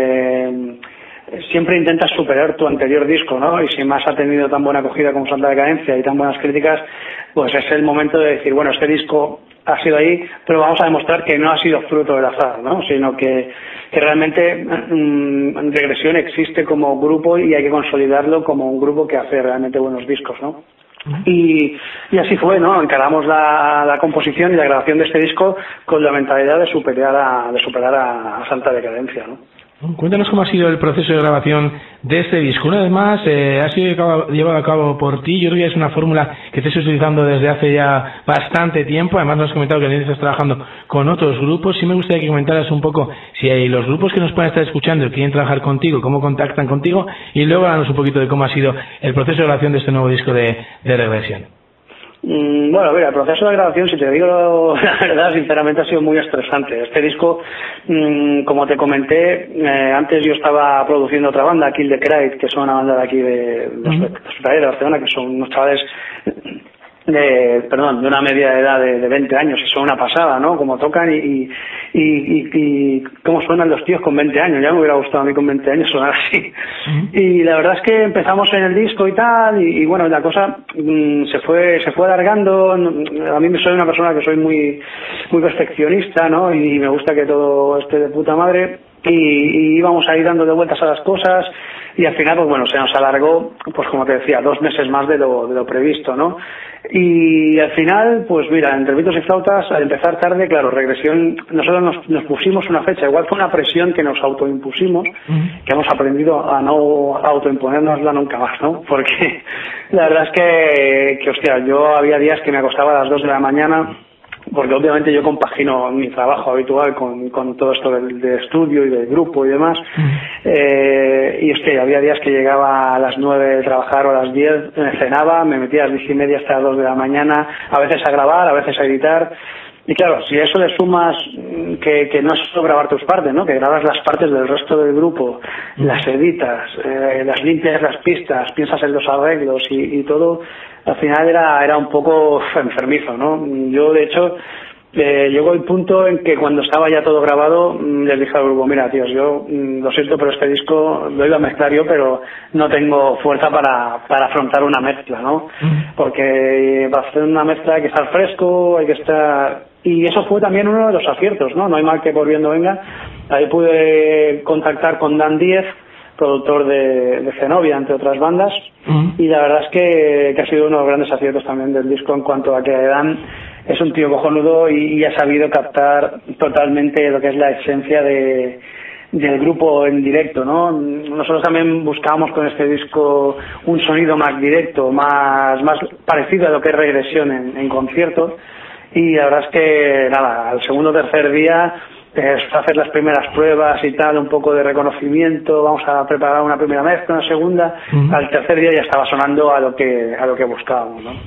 siempre intentas superar tu anterior disco, ¿no? Y si más ha tenido tan buena acogida como Santa Decadencia y tan buenas críticas, pues es el momento de decir, bueno, este disco ha sido ahí, pero vamos a demostrar que no ha sido fruto del azar, ¿no? Sino que realmente Regresión existe como grupo y hay que consolidarlo como un grupo que hace realmente buenos discos, ¿no? Y así fue, ¿no? Encaramos la composición y la grabación de este disco con la mentalidad de superar a Santa Decadencia, ¿no? Cuéntanos cómo ha sido el proceso de grabación de este disco. Una vez más, ha sido llevado a cabo por ti. Yo creo que es una fórmula que te estás utilizando desde hace ya bastante tiempo. Además, nos has comentado que también estás trabajando con otros grupos. Sí me gustaría que comentaras un poco si hay los grupos que nos pueden estar escuchando y quieren trabajar contigo, cómo contactan contigo, y luego háblanos un poquito de cómo ha sido el proceso de grabación de este nuevo disco de Regresión. Bueno, mira, el proceso de grabación, si te digo la verdad, sinceramente ha sido muy estresante. Este disco, como te comenté, antes yo estaba produciendo otra banda, Kill the Crowd, que son una banda de aquí de Barcelona, que son unos chavales de una media edad de 20 años, y son una pasada, ¿no? Como tocan y cómo suenan los tíos con 20 años. Ya me hubiera gustado a mí con 20 años sonar así. Y la verdad es que empezamos en el disco y tal, y bueno, la cosa se fue alargando. A mí soy una persona que soy muy perfeccionista, ¿no? Y me gusta que todo esté de puta madre, y íbamos a ir dándole vueltas a las cosas, y al final, pues bueno, se nos alargó, pues como te decía, 2 meses más de lo previsto, ¿no? Y al final, pues mira, entre pitos y flautas, al empezar tarde, claro, Regresión, nosotros nos pusimos una fecha, igual fue una presión que nos autoimpusimos, que hemos aprendido a no autoimponérnosla nunca más, ¿no? Porque la verdad es que hostia, yo había días que me acostaba a las 2 de la mañana porque obviamente yo compagino mi trabajo habitual con todo esto de estudio y del grupo y demás, y es que había días que llegaba a las 9 de trabajar o a las 10, cenaba, me metía a las 10:30 hasta las 2 de la mañana, a veces a grabar, a veces a editar. Y claro, si a eso le sumas que no es solo grabar tus partes, ¿no? Que grabas las partes del resto del grupo, las editas, las limpias las pistas, piensas en los arreglos y todo, al final era un poco enfermizo, ¿no? Yo, de hecho, llegó el punto en que cuando estaba ya todo grabado, les dije al grupo, mira, tíos, yo lo siento, pero este disco lo iba a mezclar yo, pero no tengo fuerza para afrontar una mezcla, ¿no? Porque para hacer una mezcla hay que estar fresco, hay que estar... Y eso fue también uno de los aciertos, ¿no? No hay mal que por bien no venga. Ahí pude contactar con Dan Diez, productor de Zenobia, entre otras bandas, y la verdad es que ha sido uno de los grandes aciertos también del disco, en cuanto a que Dan es un tío cojonudo y ha sabido captar totalmente lo que es la esencia del grupo en directo, ¿no? Nosotros también buscábamos con este disco un sonido más directo, más parecido a lo que es Regresión en concierto. Y la verdad es que, nada, al segundo o tercer día hacer las primeras pruebas y tal, un poco de reconocimiento, vamos a preparar una primera mezcla, una segunda, al tercer día ya estaba sonando a lo que buscábamos, ¿no?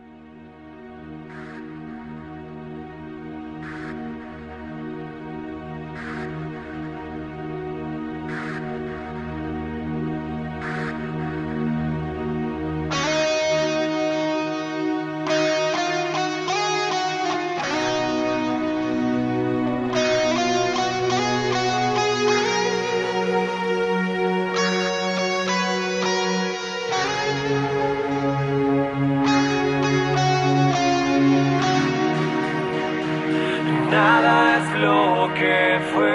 Nada es lo que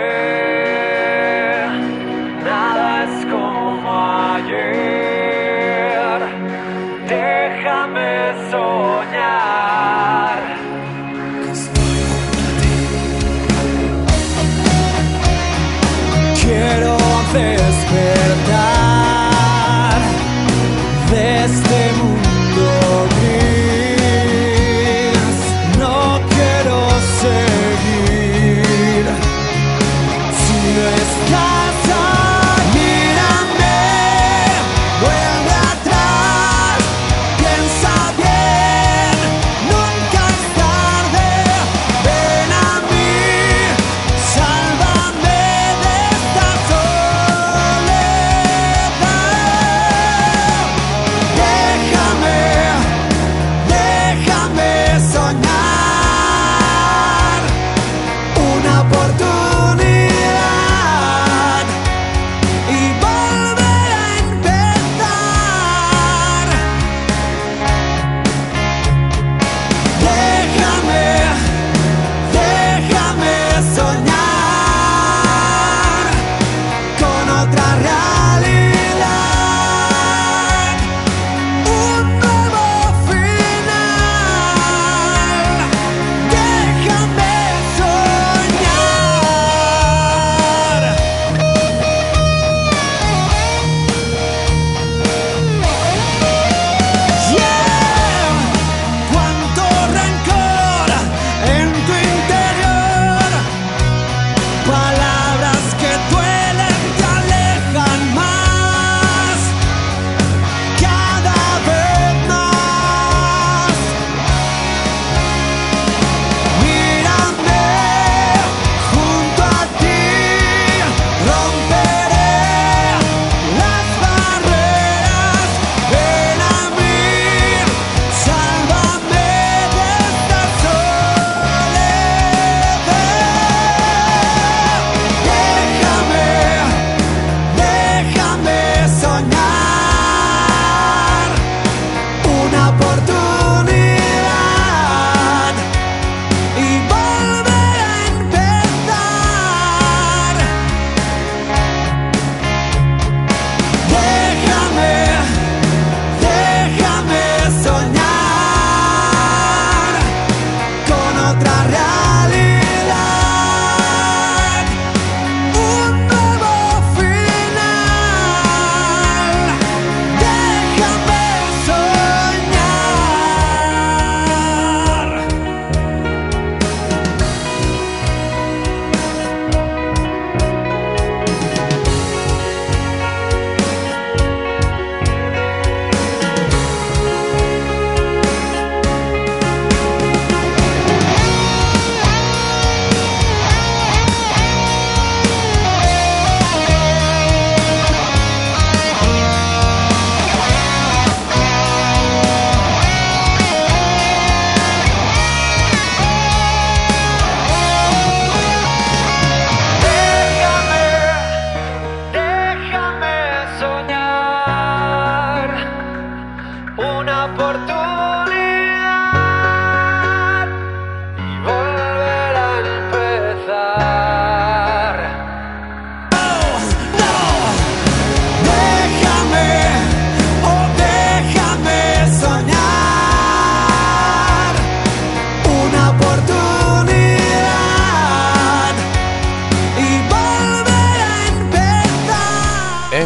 fue, nada es como ayer. Déjame soñar. Quiero despertar de este mundo gris. No quiero seguir. Si no estás ahí, mírame, vuelve atrás, piensa bien, nunca es tarde, ven a mí, sálvame de esta soledad.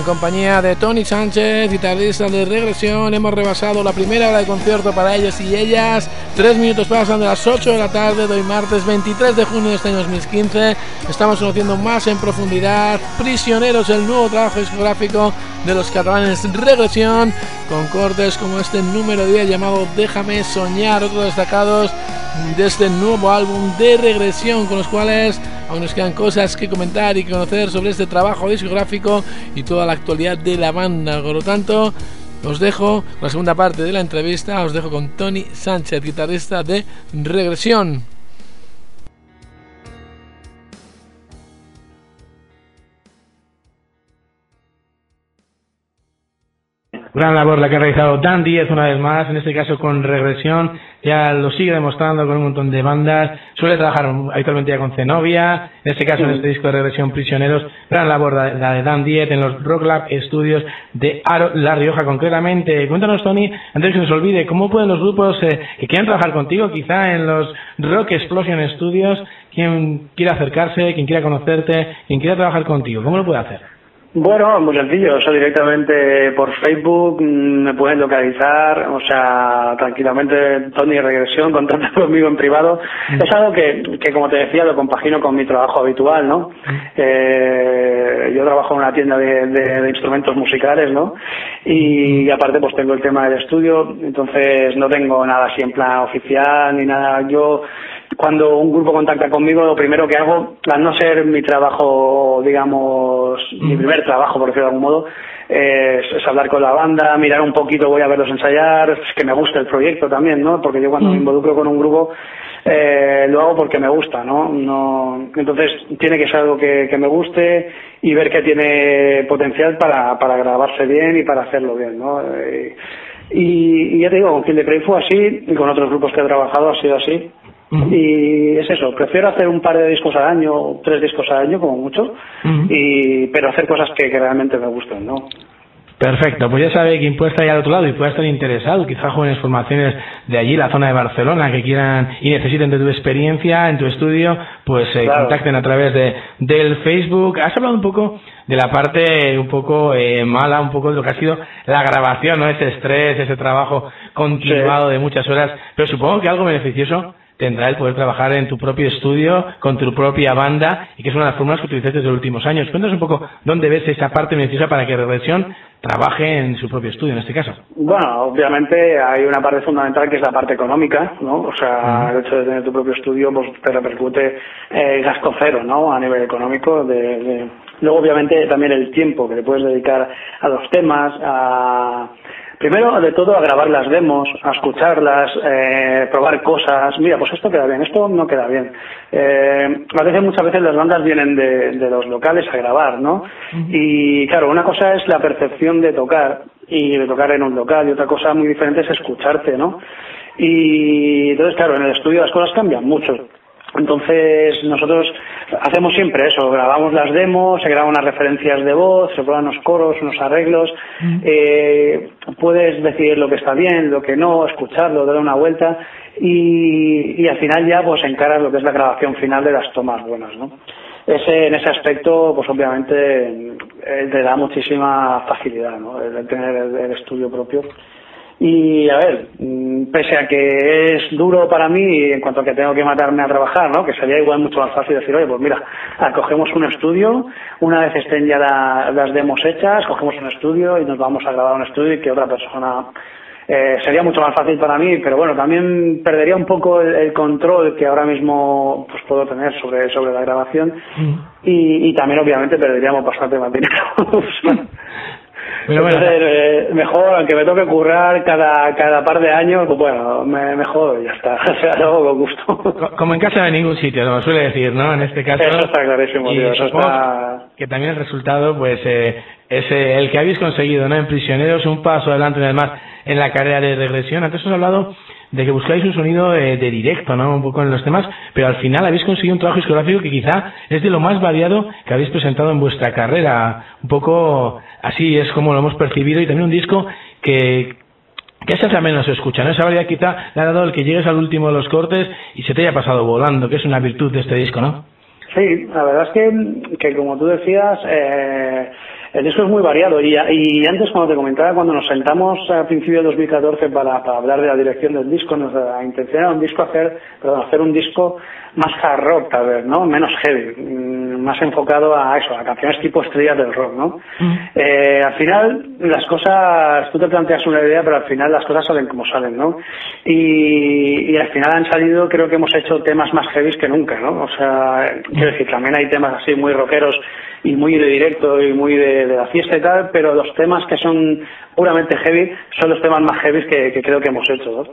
compañía de Tony Sánchez, guitarrista de Regresión. Hemos rebasado la primera hora de concierto para ellos y ellas. 3 minutos pasan de las 8 de la tarde de hoy martes 23 de junio de este año 2015. Estamos conociendo más en profundidad Prisioneros, el nuevo trabajo discográfico de los catalanes Regresión, con cortes como este número 10 llamado Déjame Soñar, otros destacados de este nuevo álbum de Regresión, con los cuales aún nos quedan cosas que comentar y que conocer sobre este trabajo discográfico y toda la actualidad de la banda. Por lo tanto, os dejo con la segunda parte de la entrevista. Os dejo con Tony Sánchez, guitarrista de Regresión. Gran labor la que ha realizado Dan Díez una vez más, en este caso con Regresión. Ya lo sigue demostrando con un montón de bandas. Suele trabajar habitualmente ya con Zenobia, en este caso en este disco de Regresión Prisioneros. Gran labor la de Dan Díez en los Rock Lab Studios de Haro, La Rioja concretamente. Cuéntanos, Tony, antes que se nos olvide, ¿cómo pueden los grupos que quieran trabajar contigo, quizá en los Rock Explosion Studios, quien quiera acercarse, quien quiera conocerte, quien quiera trabajar contigo, cómo lo puede hacer? Bueno, muy sencillo, eso directamente por Facebook, me pueden localizar, o sea, tranquilamente Tony Regresión, contacta conmigo en privado. Es algo que como te decía, lo compagino con mi trabajo habitual, ¿no? Yo trabajo en una tienda de instrumentos musicales, ¿no? Y aparte pues tengo el tema del estudio, entonces no tengo nada así en plan oficial ni nada. Yo, cuando un grupo contacta conmigo, lo primero que hago, al no ser mi trabajo, digamos, mi primer trabajo, por decirlo de algún modo, es hablar con la banda, mirar un poquito, voy a verlos ensayar, que me guste el proyecto también, ¿no? Porque yo cuando me involucro con un grupo, lo hago porque me gusta, ¿no? Entonces tiene que ser algo que me guste y ver que tiene potencial para grabarse bien y para hacerlo bien, ¿no? Y ya te digo, con Kill the Crane fue así, y con otros grupos que he trabajado ha sido así. Y es eso, prefiero hacer un par de discos al año, 3 discos al año como mucho, pero hacer cosas que realmente me gusten, ¿no? Perfecto, pues ya sabe quien puede estar ahí al otro lado y pueda estar interesado, quizá jóvenes formaciones de allí, la zona de Barcelona, que quieran y necesiten de tu experiencia en tu estudio, pues claro, contacten a través del Facebook. Has hablado un poco de la parte un poco mala, un poco de lo que ha sido la grabación, ¿no? Ese estrés, ese trabajo continuado de muchas horas, pero supongo que algo beneficioso tendrá el poder trabajar en tu propio estudio, con tu propia banda, y que es una de las fórmulas que utilizaste desde los últimos años. Cuéntanos un poco dónde ves esa parte beneficiosa para que Regresión trabaje en su propio estudio, en este caso. Bueno, obviamente hay una parte fundamental que es la parte económica, ¿no? O sea, el hecho de tener tu propio estudio pues te repercute gasto cero, ¿no? A nivel económico. Luego, obviamente, también el tiempo que le puedes dedicar a los temas, primero de todo a grabar las demos, a escucharlas, probar cosas. Mira, pues esto queda bien, esto no queda bien. Muchas veces las bandas vienen de los locales a grabar, ¿no? Y claro, una cosa es la percepción de tocar y de tocar en un local, y otra cosa muy diferente es escucharte, ¿no? Y entonces, claro, en el estudio las cosas cambian mucho. Entonces nosotros hacemos siempre eso, grabamos las demos, se graban unas referencias de voz, se prueban unos coros, unos arreglos, puedes decidir lo que está bien, lo que no, escucharlo, darle una vuelta y al final ya pues encaras lo que es la grabación final de las tomas buenas, ¿no? En ese aspecto pues obviamente te da muchísima facilidad, ¿no? El tener el estudio propio. Y a ver, pese a que es duro para mí en cuanto a que tengo que matarme a trabajar, ¿no? Que sería igual mucho más fácil decir, oye, pues mira, cogemos un estudio, una vez estén ya las demos hechas, cogemos un estudio y nos vamos a grabar un estudio y que otra persona... sería mucho más fácil para mí, pero bueno, también perdería un poco el control que ahora mismo pues puedo tener sobre la grabación y también obviamente perderíamos bastante más dinero. Pero bueno, entonces, mejor, aunque me toque currar cada par de años, pues bueno, me jodo y ya está, o sea, lo hago con gusto. Como en casa de ningún sitio, como suele decir, ¿no? En este caso. Eso está clarísimo, tío, eso está... Que también el resultado, pues, es el que habéis conseguido, ¿no? En Prisioneros, un paso adelante, además, en la carrera de Regresión. Antes os he hablado de que buscáis un sonido de directo, ¿no? Un poco en los temas, pero al final habéis conseguido un trabajo discográfico que quizá es de lo más variado que habéis presentado en vuestra carrera. Un poco así es como lo hemos percibido, y también un disco que se hace menos se escucha, ¿no? Esa variedad quizá le ha dado el que llegues al último de los cortes y se te haya pasado volando, que es una virtud de este disco, ¿no? Sí, la verdad es que como tú decías, El disco es muy variado y antes, cuando te comentaba, cuando nos sentamos a principios de 2014 para hablar de la dirección del disco, la intención era hacer un disco más hard rock, tal vez, ¿no? Menos heavy, más enfocado a eso, a canciones tipo estrellas del rock, ¿no? Al final, las cosas, tú te planteas una idea, pero al final las cosas salen como salen, ¿no? Y al final han salido, creo que hemos hecho temas más heavy que nunca, ¿no? O sea, quiero decir, también hay temas así muy rockeros y muy de directo y muy de la fiesta y tal, pero los temas que son puramente heavy son los temas más heavy que creo que hemos hecho, ¿no?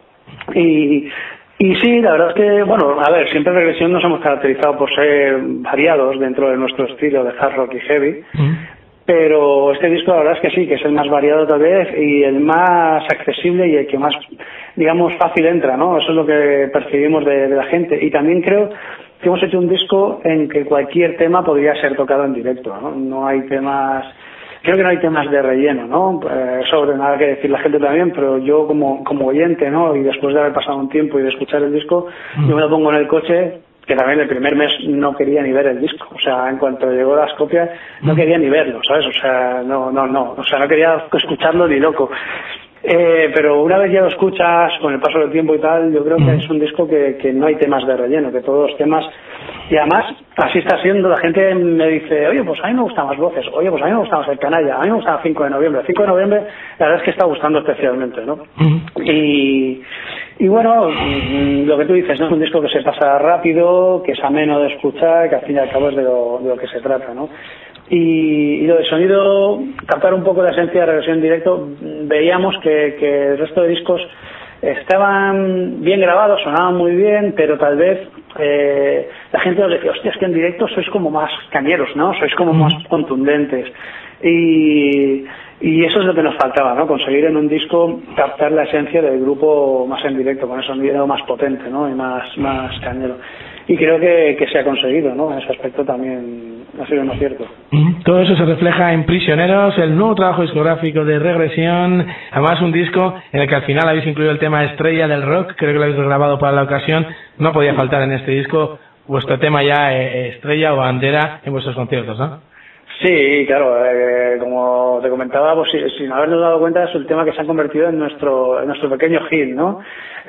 Y sí, la verdad es que, bueno, a ver, siempre en Regresión nos hemos caracterizado por ser variados dentro de nuestro estilo de hard rock y heavy, pero este disco la verdad es que sí, que es el más variado tal vez y el más accesible y el que más, digamos, fácil entra, ¿no? Eso es lo que percibimos de la gente. Y también creo que hemos hecho un disco en que cualquier tema podría ser tocado en directo, ¿no? No hay temas... Creo que no hay temas de relleno, ¿no? Sobre nada que decir la gente también, pero yo como oyente, ¿no? Y después de haber pasado un tiempo y de escuchar el disco, yo me lo pongo en el coche, que también el primer mes no quería ni ver el disco. O sea, en cuanto llegó las copias, no quería ni verlo, ¿sabes? O sea, no. O sea, no quería escucharlo ni loco. Pero una vez ya lo escuchas, con el paso del tiempo y tal, yo creo que es un disco que no hay temas de relleno, que todos los temas... Y además, así está siendo, la gente me dice, oye, pues a mí me gustan más voces, oye, pues a mí me gusta más el canalla, a mí me gusta el 5 de noviembre. El 5 de noviembre, la verdad es que está gustando especialmente, ¿no? Y bueno, lo que tú dices, ¿no? Es un disco que se pasa rápido, que es ameno de escuchar, que al fin y al cabo es de lo que se trata, ¿no? Y lo de sonido, captar un poco la esencia de Regresión en directo, veíamos que el resto de discos estaban bien grabados, sonaban muy bien, pero tal vez la gente nos decía, hostia, es que en directo sois como más cañeros, ¿no? Sois como más contundentes. Y eso es lo que nos faltaba, ¿no? Conseguir en un disco captar la esencia del grupo más en directo, con ese sonido más potente, ¿no? Y más cañero. Y creo que se ha conseguido, ¿no? En ese aspecto también ha sido un acierto. Todo eso se refleja en Prisioneros, el nuevo trabajo discográfico de Regresión, además un disco en el que al final habéis incluido el tema estrella del rock, creo que lo habéis grabado para la ocasión, no podía faltar en este disco vuestro tema ya estrella o bandera en vuestros conciertos, ¿no? Sí, claro, como te comentaba, pues sin habernos dado cuenta es el tema que se ha convertido en nuestro pequeño hit, ¿no?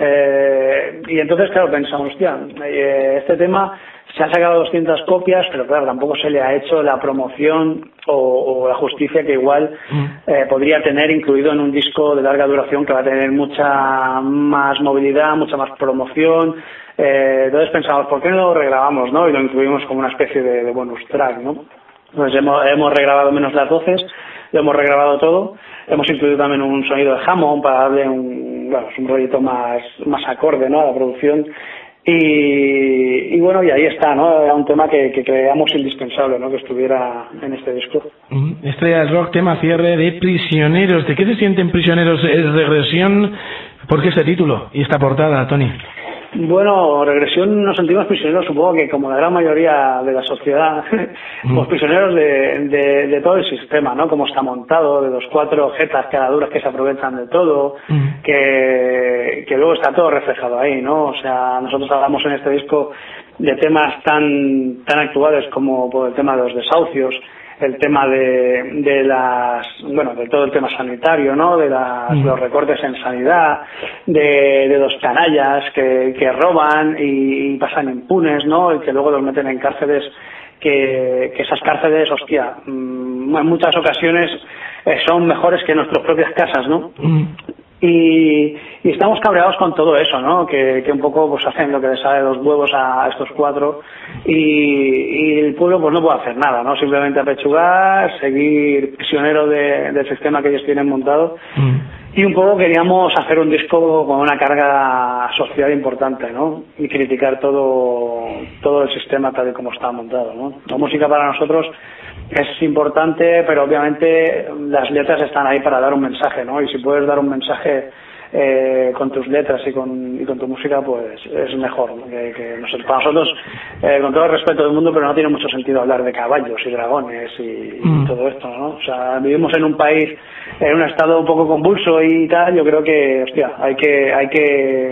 Y entonces, claro, pensamos, hostia, este tema se han sacado 200 copias, pero claro, tampoco se le ha hecho la promoción o la justicia que igual podría tener incluido en un disco de larga duración que va a tener mucha más movilidad, mucha más promoción. Entonces pensamos, ¿por qué no lo regrabamos, no? Y lo incluimos como una especie de bonus track, ¿no? Pues hemos regrabado menos las voces, lo hemos regrabado todo, hemos incluido también un sonido de Hammond para darle un rollito más acorde, ¿no? A la producción. Y bueno, y ahí está, ¿no? Era un tema que creíamos indispensable, ¿no? Que estuviera en este disco. Estrella del rock, tema cierre de Prisioneros. ¿De qué se sienten Prisioneros? ¿Es Regresión? ¿Por qué este título y esta portada, Tony? Bueno, Regresión nos sentimos prisioneros, supongo que como la gran mayoría de la sociedad, pues prisioneros de todo el sistema, ¿no? Cómo está montado, de los 4 jetas caraduras que se aprovechan de todo, que luego está todo reflejado ahí, ¿no? O sea, nosotros hablamos en este disco de temas tan actuales como por el tema de los desahucios, el tema de todo el tema sanitario, ¿no? De los recortes en sanidad, de los canallas que roban y pasan impunes, ¿no? Y que luego los meten en cárceles, que esas cárceles, hostia, en muchas ocasiones son mejores que nuestras propias casas, ¿no? Y estamos cabreados con todo eso, ¿no? Que un poco pues hacen lo que les sale de los huevos a estos 4 y el pueblo pues no puede hacer nada, ¿no? Simplemente apechugar, seguir prisionero del sistema que ellos tienen montado. Y un poco queríamos hacer un disco con una carga social importante, ¿no? Y criticar todo el sistema tal y como está montado, ¿no? La música para nosotros es importante, pero obviamente las letras están ahí para dar un mensaje, ¿no? Y si puedes dar un mensaje con tus letras y con tu música, pues es mejor, ¿no? Para nosotros, con todo el respeto del mundo, pero no tiene mucho sentido hablar de caballos y dragones y todo esto, ¿no? O sea, vivimos en un país, en un estado un poco convulso y tal. Yo creo que, hostia, hay que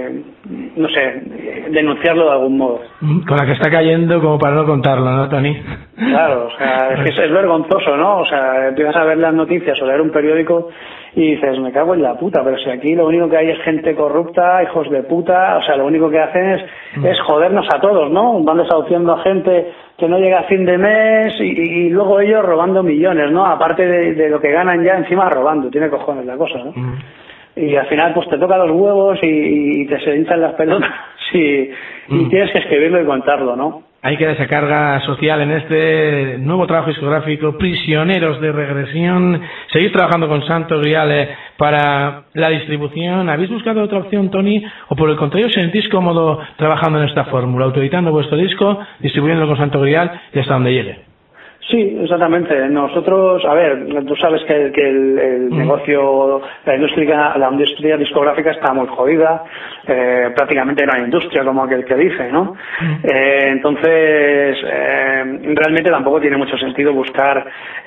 no sé, denunciarlo de algún modo. Con la que está cayendo como para no contarlo, ¿no, Tony? Claro, o sea, es que es vergonzoso, ¿no? O sea, empiezas a ver las noticias o leer un periódico y dices, me cago en la puta, pero si aquí lo único que hay es gente corrupta, hijos de puta, o sea, lo único que hacen es jodernos a todos, ¿no? Van desahuciando a gente que no llega a fin de mes y luego ellos robando millones, ¿no? Aparte de lo que ganan ya, encima robando, tiene cojones la cosa, ¿no? Y al final pues te toca los huevos y te se hinchan las pelotas y tienes que escribirlo y contarlo, ¿no? Hay que dar esa carga social en este nuevo trabajo discográfico, Prisioneros de Regresión. Seguir trabajando con Santo Grial para la distribución. ¿Habéis buscado otra opción, Tony? ¿O por el contrario os sentís cómodo trabajando en esta fórmula, autoeditando vuestro disco, distribuyéndolo con Santo Grial y hasta donde llegue? Sí, exactamente. Nosotros, a ver, tú sabes que el negocio, la industria discográfica está muy jodida, prácticamente no hay industria como aquel que dice, ¿no? Entonces, realmente tampoco tiene mucho sentido buscar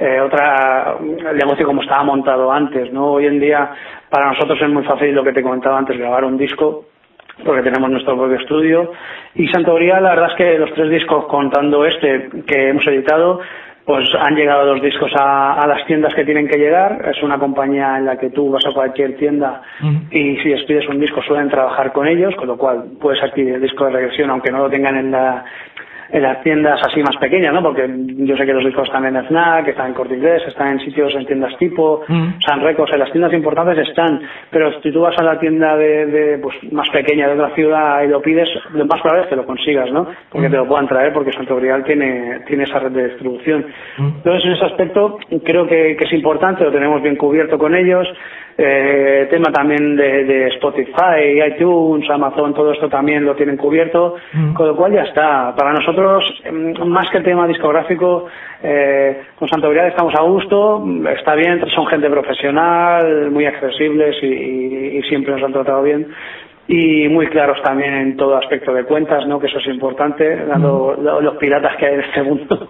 el negocio como estaba montado antes, ¿no? Hoy en día, para nosotros es muy fácil lo que te comentaba antes, grabar un disco, porque tenemos nuestro propio estudio, y Santo Grial, la verdad es que los 3 discos, contando este que hemos editado, pues han llegado los discos a las tiendas que tienen que llegar. Es una compañía en la que tú vas a cualquier tienda y si les pides un disco suelen trabajar con ellos, con lo cual puedes adquirir el disco de Regresión aunque no lo tengan en las tiendas así más pequeñas, ¿no? Porque yo sé que los discos están en Fnac, están en Corte Inglés, están en sitios, en tiendas tipo San Records, en las tiendas importantes están, pero si tú vas a la tienda pues más pequeña de otra ciudad y lo pides, lo más probable es que lo consigas, ¿no? Porque te lo puedan traer, porque Santo Grial tiene esa red de distribución. Entonces, en ese aspecto creo que es importante, lo tenemos bien cubierto con ellos. Tema también de Spotify, iTunes, Amazon, todo esto también lo tienen cubierto, con lo cual ya está. Para nosotros, más que el tema discográfico, con Santo Grial estamos a gusto, está bien, son gente profesional, muy accesibles y siempre nos han tratado bien. Y muy claros también en todo aspecto de cuentas, ¿no? Que eso es importante, dando los piratas que hay en este mundo.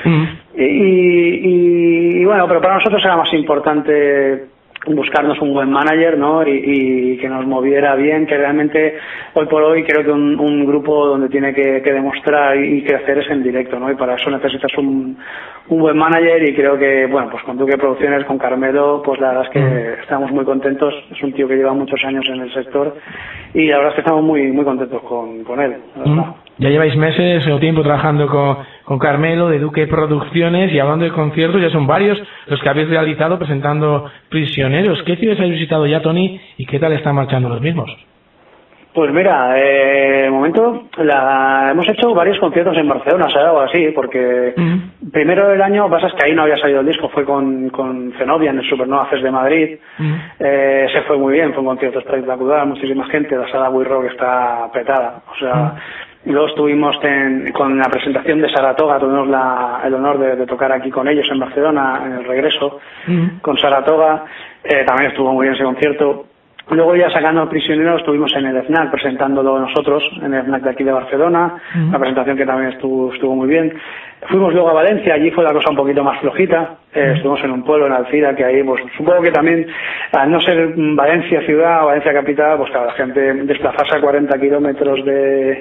Y bueno, pero para nosotros era más importante buscarnos un buen manager, ¿no? Y que nos moviera bien, que realmente hoy por hoy creo que un grupo donde tiene que demostrar y crecer es en directo, ¿no? Y para eso necesitas un buen manager y creo que, bueno, pues con Duque Producciones, con Carmelo, pues la verdad es que estamos muy contentos. Es un tío que lleva muchos años en el sector y la verdad es que estamos muy contentos con él, la verdad. Ya lleváis meses o tiempo trabajando con Carmelo de Duque Producciones y hablando de conciertos, ya son varios los que habéis realizado presentando Prisioneros. ¿Qué ciudades habéis visitado ya, Tony, y qué tal están marchando los mismos? Pues mira, de momento hemos hecho varios conciertos en Barcelona, o sea, algo así, porque primero del año, pasa es que ahí no había salido el disco, fue con Zenobia en el Supernova Fest de Madrid. Se fue muy bien, fue un concierto espectacular, muchísima gente, la sala We Rock está petada, o sea... Y luego estuvimos con la presentación de Saratoga, tuvimos el honor de tocar aquí con ellos en Barcelona, en el regreso, con Saratoga, también estuvo muy bien ese concierto. Luego ya sacando Prisioneros estuvimos en el FNAC presentándolo nosotros, en el FNAC de aquí de Barcelona, la presentación que también estuvo muy bien. Fuimos luego a Valencia, allí fue la cosa un poquito más flojita, estuvimos en un pueblo, en Alcira, que ahí pues supongo que también, al no ser Valencia ciudad o Valencia capital, pues claro, la gente desplazarse a 40 kilómetros de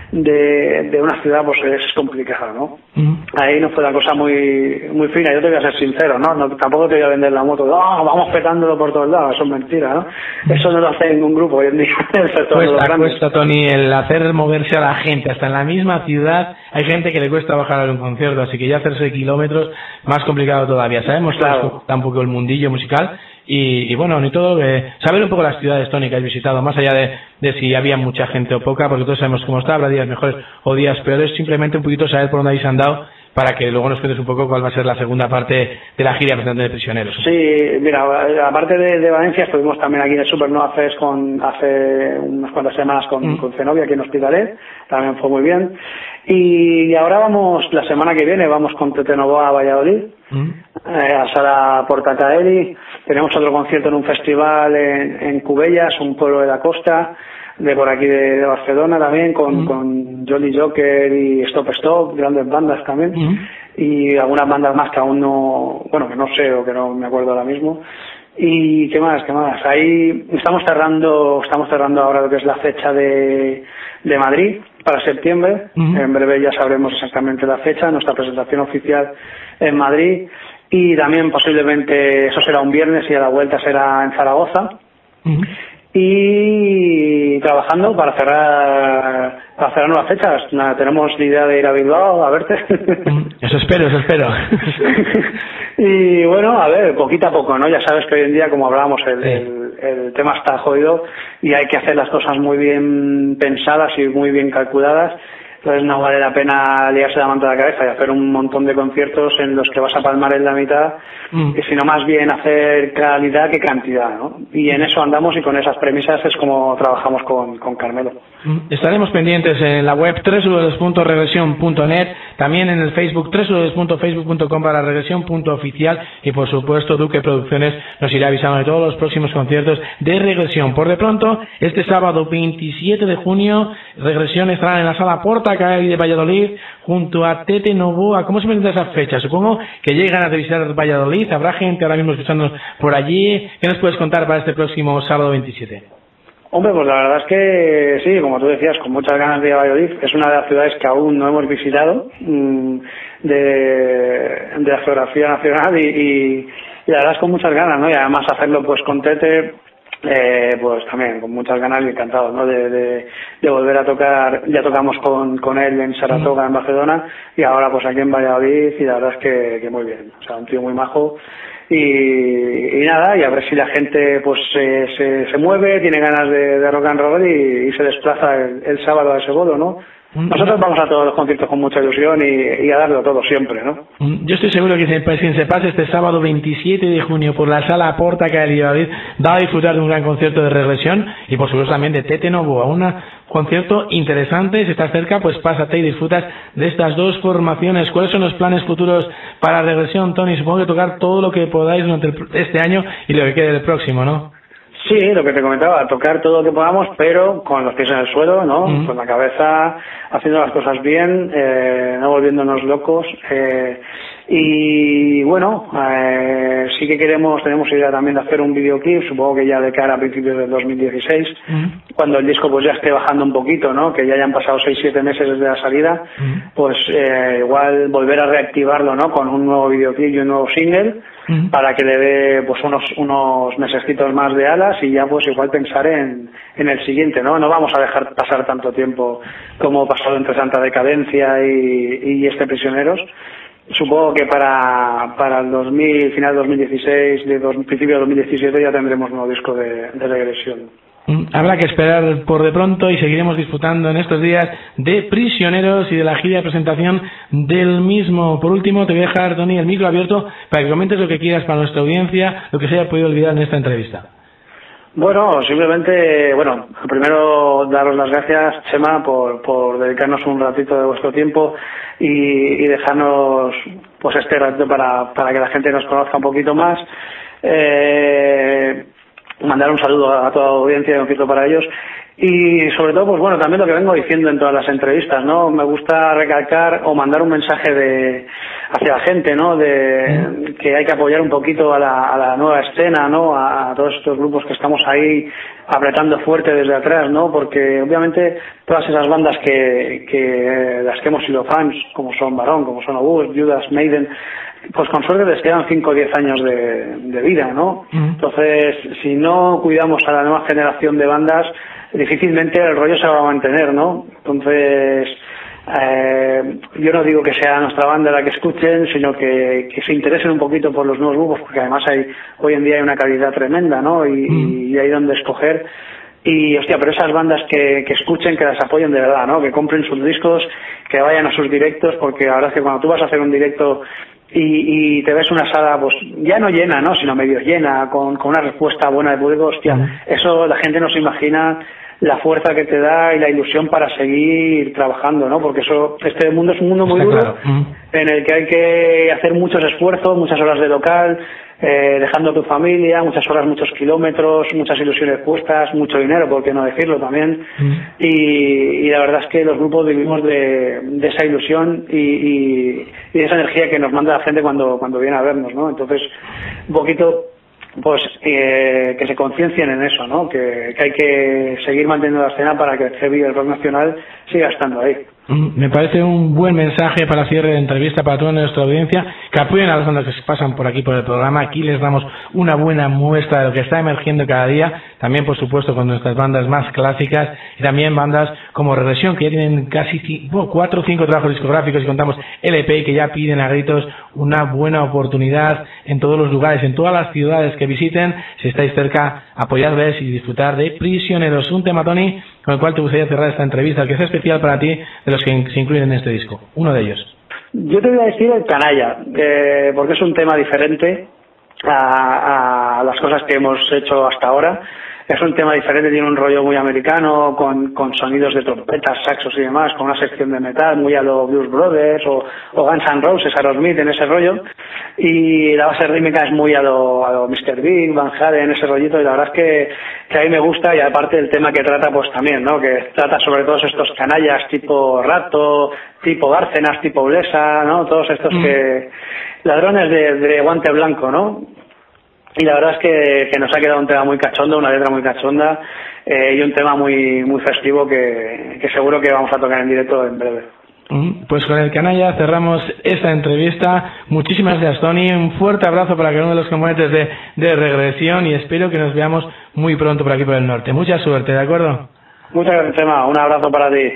una ciudad pues es complicado, ¿no? Ahí no fue la cosa muy fina, yo te voy a ser sincero, ¿no? Tampoco te voy a vender la moto, vamos petándolo por todos lados, eso es mentira, ¿no? Eso no lo hace ningún grupo hoy en día. Cuesta, Tony, el hacer moverse a la gente, hasta en la misma ciudad hay gente que le cuesta bajar a un concierto, así que ya hacerse kilómetros, más complicado todavía. Sabemos que está un poco el mundillo musical y bueno, ni todo, saber un poco las ciudades, Tony, que has visitado, más allá de si había mucha gente o poca, porque todos sabemos cómo está, habrá días mejores o días peores, simplemente un poquito saber por dónde habéis andado, para que luego nos cuentes un poco cuál va a ser la segunda parte de la gira presentando de Prisioneros. Sí, mira, aparte de Valencia, estuvimos también aquí en el Supernova Fest hace unas cuantas semanas con Zenobia aquí en Hospitalet, también fue muy bien. Y ahora la semana que viene vamos con Tete Novoa a Valladolid, a Sala Portacaeli. Tenemos otro concierto en un festival en Cubellas, un pueblo de la costa, de por aquí de Barcelona también, con Jolly Joker y Stop Stop, grandes bandas también, y algunas bandas más que aún no, bueno, que no sé o que no me acuerdo ahora mismo. Y qué más. Ahí estamos cerrando ahora lo que es la fecha de Madrid para septiembre. En breve ya sabremos exactamente la fecha, nuestra presentación oficial en Madrid. Y también posiblemente eso será un viernes y a la vuelta será en Zaragoza. Y trabajando para cerrar nuevas fechas. Nada, tenemos la idea de ir a Bilbao a verte. Eso espero. Y bueno, a ver, poquito a poco, ¿no? Ya sabes que hoy en día, como hablábamos, el tema está jodido y hay que hacer las cosas muy bien pensadas y muy bien calculadas. Entonces no vale la pena liarse la manta a la cabeza y hacer un montón de conciertos en los que vas a palmar en la mitad, sino más bien hacer calidad que cantidad, ¿no? Y en eso andamos y con esas premisas es como trabajamos con Carmelo. Estaremos pendientes en la web www.regresión.net, también en el Facebook www.facebook.com/regresión.oficial y por supuesto Duque Producciones nos irá avisando de todos los próximos conciertos de Regresión. Por de pronto, este sábado 27 de junio, Regresión estará en la Sala Porta Caeli de Valladolid junto a Tete Novoa. ¿Cómo se presenta esa fecha? Supongo que llegan a visitar Valladolid, habrá gente ahora mismo escuchándonos por allí. ¿Qué nos puedes contar para este próximo sábado 27? Hombre, pues la verdad es que sí, como tú decías, con muchas ganas de ir a Valladolid. Es una de las ciudades que aún no hemos visitado de la geografía nacional y la verdad es con muchas ganas, ¿no? Y además hacerlo pues con Tete, pues también con muchas ganas y encantados, ¿no? De volver a tocar. Ya tocamos con él en Saratoga, en Barcelona, y ahora pues aquí en Valladolid, y la verdad es que muy bien. O sea, un tío muy majo. Y nada, y a ver si la gente pues se mueve, tiene ganas de rock and roll y se desplaza el sábado a ese bolo, ¿no? Nosotros vamos a todos los conciertos con mucha ilusión y a darlo todo siempre, ¿no? Yo estoy seguro que quien se pase este sábado 27 de junio por la Sala Porta Caeli de Valladolid va a disfrutar de un gran concierto de Regresión y por supuesto también de Tete Novoa, un concierto interesante. Si estás cerca, pues pásate y disfrutas de estas dos formaciones. ¿Cuáles son los planes futuros para Regresión, Tony? Supongo que tocar todo lo que podáis durante este año y lo que quede del próximo, ¿no? Sí, lo que te comentaba, tocar todo lo que podamos, pero con los pies en el suelo, ¿no? Con la cabeza, haciendo las cosas bien, no volviéndonos locos. Y bueno, sí que tenemos idea también de hacer un videoclip, supongo que ya de cara a principios del 2016, cuando el disco pues ya esté bajando un poquito, ¿no? Que ya hayan pasado 6-7 meses desde la salida, pues igual volver a reactivarlo, ¿no? Con un nuevo videoclip y un nuevo single, para que le dé pues unos mesecitos más de alas y ya pues igual pensar en el siguiente, ¿no? No vamos a dejar pasar tanto tiempo como pasado entre Santa Decadencia y Prisioneros. Supongo que para el final 2016, principio de 2017 ya tendremos un nuevo disco de Regresión. Habrá que esperar por de pronto y seguiremos disfrutando en estos días de Prisioneros y de la gira de presentación del mismo. Por último, te voy a dejar, Tony, el micro abierto para que comentes lo que quieras para nuestra audiencia, lo que se haya podido olvidar en esta entrevista. Bueno, simplemente, primero daros las gracias, Chema, por dedicarnos un ratito de vuestro tiempo y dejarnos pues este ratito para que la gente nos conozca un poquito más. Mandar un saludo a toda la audiencia y un poquito para ellos. Y sobre todo, pues bueno, también lo que vengo diciendo en todas las entrevistas, ¿no? Me gusta recalcar o mandar un mensaje hacia la gente, ¿no? De que hay que apoyar un poquito a la nueva escena, ¿no? A todos estos grupos que estamos ahí apretando fuerte desde atrás, ¿no? Porque obviamente todas esas bandas que las que hemos sido fans, como son Varón, como son Obús, Judas, Maiden, pues con suerte les quedan 5 o 10 años de vida, ¿no? Entonces, si no cuidamos a la nueva generación de bandas, difícilmente el rollo se va a mantener, ¿no? Entonces, yo no digo que sea nuestra banda la que escuchen, sino que se interesen un poquito por los nuevos grupos, porque además hoy en día hay una calidad tremenda, ¿no? Y hay donde escoger. Y, hostia, pero esas bandas que escuchen, que las apoyen de verdad, ¿no? Que compren sus discos, que vayan a sus directos, porque la verdad es que cuando tú vas a hacer un directo y te ves una sala, pues ya no llena, ¿no? Sino medio llena, con una respuesta buena de público, hostia, eso la gente no se imagina la fuerza que te da y la ilusión para seguir trabajando, ¿no? Porque este mundo es un mundo muy duro, en el que hay que hacer muchos esfuerzos, muchas horas de local, dejando a tu familia, muchas horas, muchos kilómetros, muchas ilusiones puestas, mucho dinero, por qué no decirlo también. Y la verdad es que los grupos vivimos de esa ilusión y de esa energía que nos manda la gente cuando viene a vernos, ¿no? Entonces, un poquito pues que se conciencien en eso, ¿no? Que hay que seguir manteniendo la escena para que el heavy y el rock nacional siga estando ahí. Me parece un buen mensaje para cierre de entrevista para toda nuestra audiencia, que apoyen a las bandas que se pasan por aquí por el programa. Aquí les damos una buena muestra de lo que está emergiendo cada día, también por supuesto con nuestras bandas más clásicas y también bandas como Regresión, que ya tienen casi 4 o 5 trabajos discográficos y contamos LP, y que ya piden a gritos una buena oportunidad en todos los lugares, en todas las ciudades que visiten. Si estáis cerca, apoyarles y disfrutar de Prisioneros. Un tema, Tony, con el cual te gustaría cerrar esta entrevista, que sea especial para ti, de los que se incluyen en este disco. Uno de ellos. Yo te voy a decir el Canalla, porque es un tema diferente a las cosas que hemos hecho hasta ahora. Es un tema diferente, tiene un rollo muy americano, con sonidos de trompetas, saxos y demás, con una sección de metal muy a lo Blues Brothers o Guns N' Roses, Aerosmith, en ese rollo. Y la base rítmica es muy a lo Mr. Big, Van Halen, ese rollito, y la verdad es que a mí me gusta, y aparte el tema que trata pues también, ¿no? Que trata sobre todos estos canallas tipo Rato, tipo Bárcenas, tipo Blesa, ¿no? Todos estos que ladrones de guante blanco, ¿no? Y la verdad es que nos ha quedado un tema muy cachondo, una letra muy cachonda, y un tema muy muy festivo que seguro que vamos a tocar en directo en breve. Pues con el Canalla cerramos esta entrevista. Muchísimas gracias, Tony. Un fuerte abrazo para cada uno de los componentes de Regresión, y espero que nos veamos muy pronto por aquí por el norte. Mucha suerte, ¿de acuerdo? Muchas gracias, Chema. Un abrazo para ti.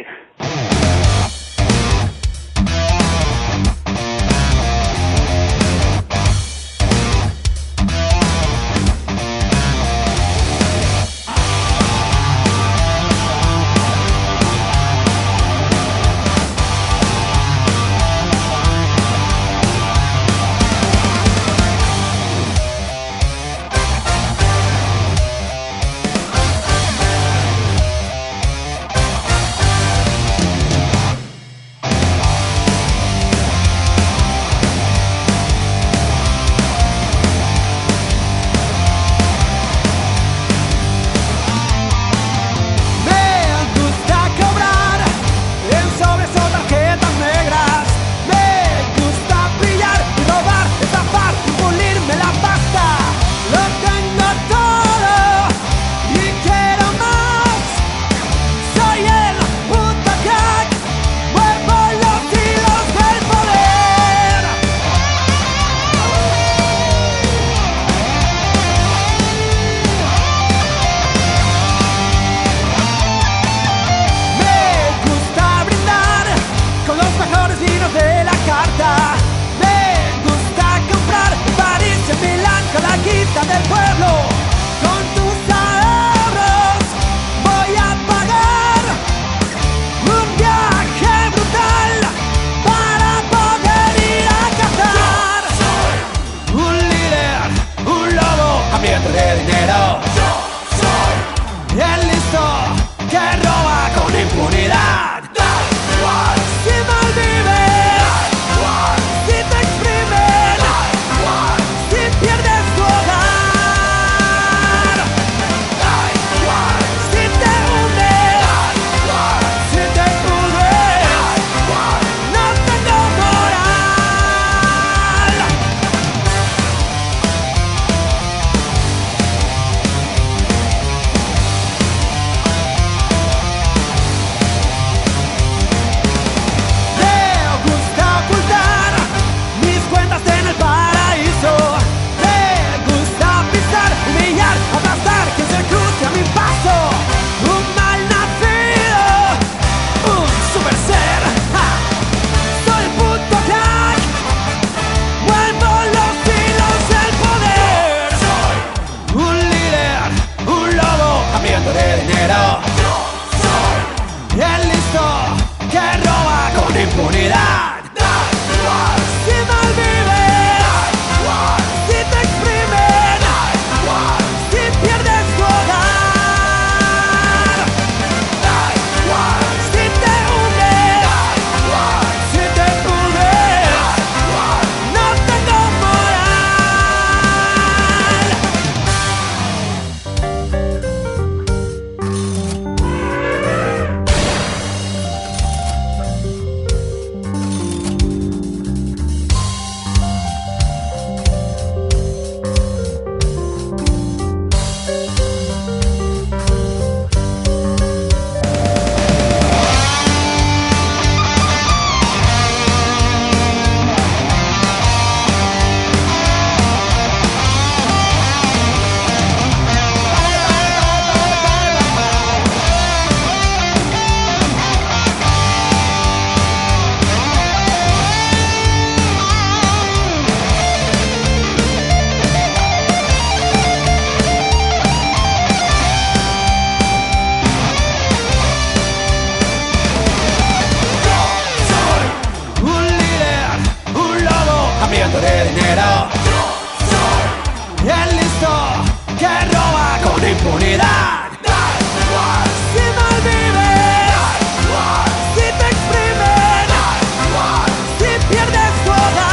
de dinero. Yo soy el listo que roba con impunidad. Si mal vives, si te exprimen, si pierdes tu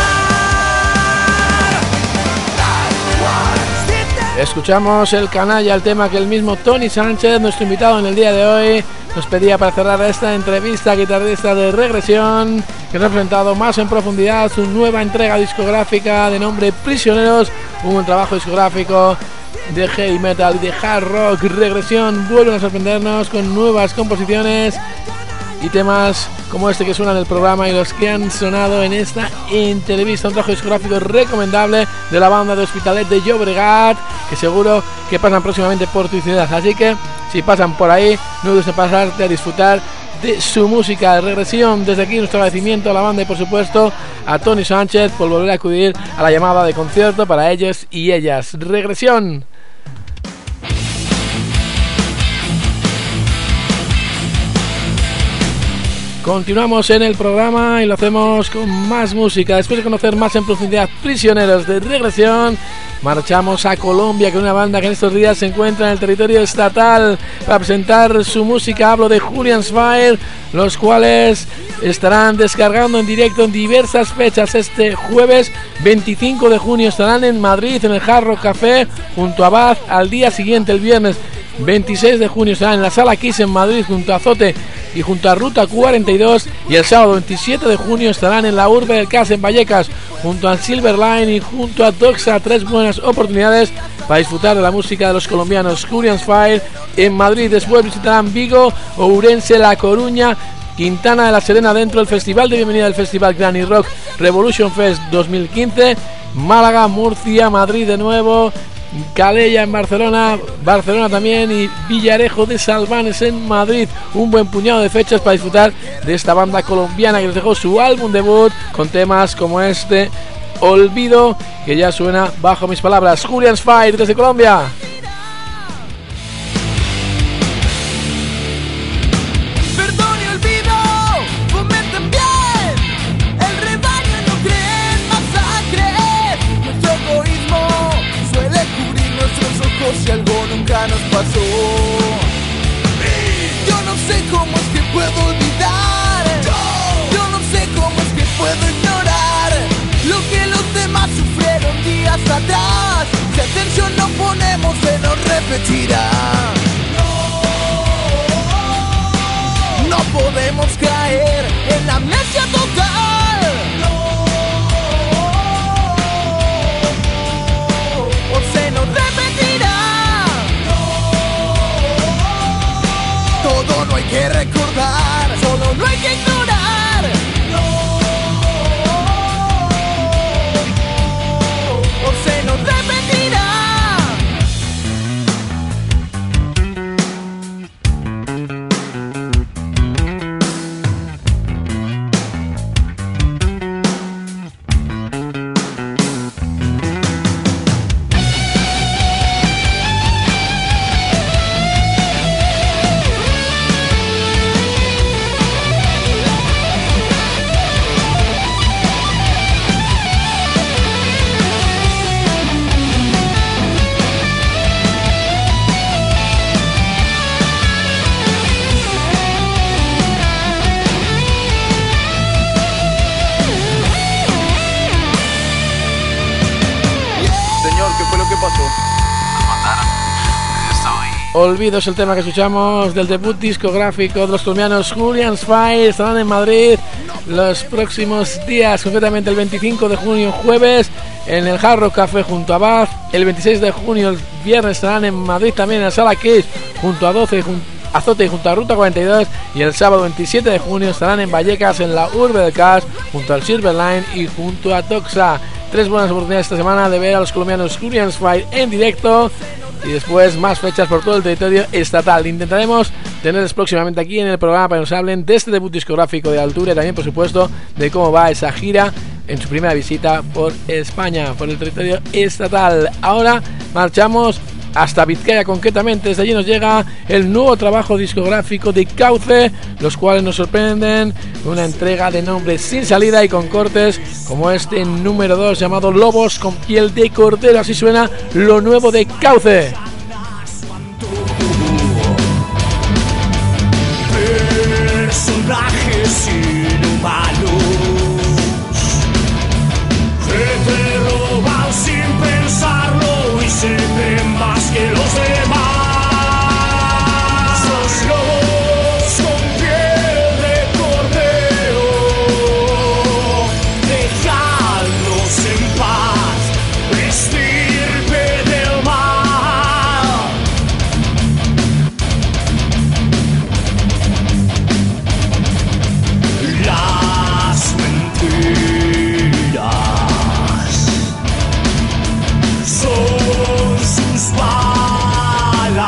hogar. Escuchamos El Canalla, el tema que el mismo Tony Sánchez, nuestro invitado en el día de hoy, nos pedía para cerrar esta entrevista, guitarrista de Regresión, que nos ha presentado más en profundidad su nueva entrega discográfica de nombre Prisioneros, un buen trabajo discográfico de heavy metal y de hard rock. Regresión vuelven a sorprendernos con nuevas composiciones y temas como este que suena en el programa y los que han sonado en esta entrevista. Un trabajo discográfico recomendable de la banda de Hospitalet de Llobregat, que seguro que pasan próximamente por tu ciudad. Así que si pasan por ahí, no dudes en pasarte a disfrutar de su música. Regresión, desde aquí nuestro agradecimiento a la banda y por supuesto a Tony Sánchez por volver a acudir a la llamada de concierto para ellos y ellas. Regresión. Continuamos en el programa y lo hacemos con más música. Después de conocer más en profundidad Prisioneros de Regresión, marchamos a Colombia con una banda que en estos días se encuentra en el territorio estatal para presentar su música. Hablo de Julian's Fire, los cuales estarán descargando en directo en diversas fechas. Este jueves 25 de junio estarán en Madrid en el Hard Rock Café junto a Baz. Al día siguiente, el viernes 26 de junio, estarán en la Sala Kiss en Madrid junto a Azote y junto a Ruta 42, y el sábado 27 de junio estarán en la Urbe del Cas en Vallecas junto al Silver Line y junto a Doxa. Tres buenas oportunidades para disfrutar de la música de los colombianos. Julian's Fire en Madrid. Después visitarán Vigo, Ourense, La Coruña, Quintana de la Serena dentro del festival de bienvenida del Festival Granny Rock Revolution Fest 2015, Málaga, Murcia, Madrid de nuevo, Calella en Barcelona, Barcelona también, y Villarejo de Salvanes en Madrid. Un buen puñado de fechas para disfrutar de esta banda colombiana que nos dejó su álbum debut con temas como este Olvido, que ya suena bajo mis palabras. Julian's Fire desde Colombia. Si algo nunca nos pasó, yo no sé cómo es que puedo olvidar, yo no sé cómo es que puedo ignorar lo que los demás sufrieron días atrás. Si atención no ponemos, se nos repetirá. No podemos caer en la amnesia total, o se nos repetirá. Todo no hay que recordar, solo no hay que ignorar. O se nos repetirá. Olvido es el tema que escuchamos del debut discográfico de los colombianos Julian's Fire. Estarán en Madrid los próximos días, concretamente el 25 de junio jueves en el Hard Rock Café junto a Baz. El 26 de junio el viernes estarán en Madrid también en la Sala Kiss junto a 12 Azote y junto a Ruta 42, y el sábado 27 de junio estarán en Vallecas en la Urbe del Cas junto al Silver Line y junto a Doxa. Tres buenas oportunidades esta semana de ver a los colombianos Julian's Fire en directo, y después más fechas por todo el territorio estatal. Intentaremos tenerles próximamente aquí en el programa para que nos hablen de este debut discográfico de Altura y también, por supuesto, de cómo va esa gira en su primera visita por España, por el territorio estatal. Ahora marchamos hasta Vizcaya concretamente. Desde allí nos llega el nuevo trabajo discográfico de Cauce, los cuales nos sorprenden con una entrega de nombre Sin Salida y con cortes como este número 2 llamado Lobos con piel de cordero. Así suena lo nuevo de Cauce. Personajes inhumanos que te roban sin pensarlo y se creen más que los demás. Son lobos con piel de cordero, dejadlos en paz, estirpe del mal. Las mentiras son sus balas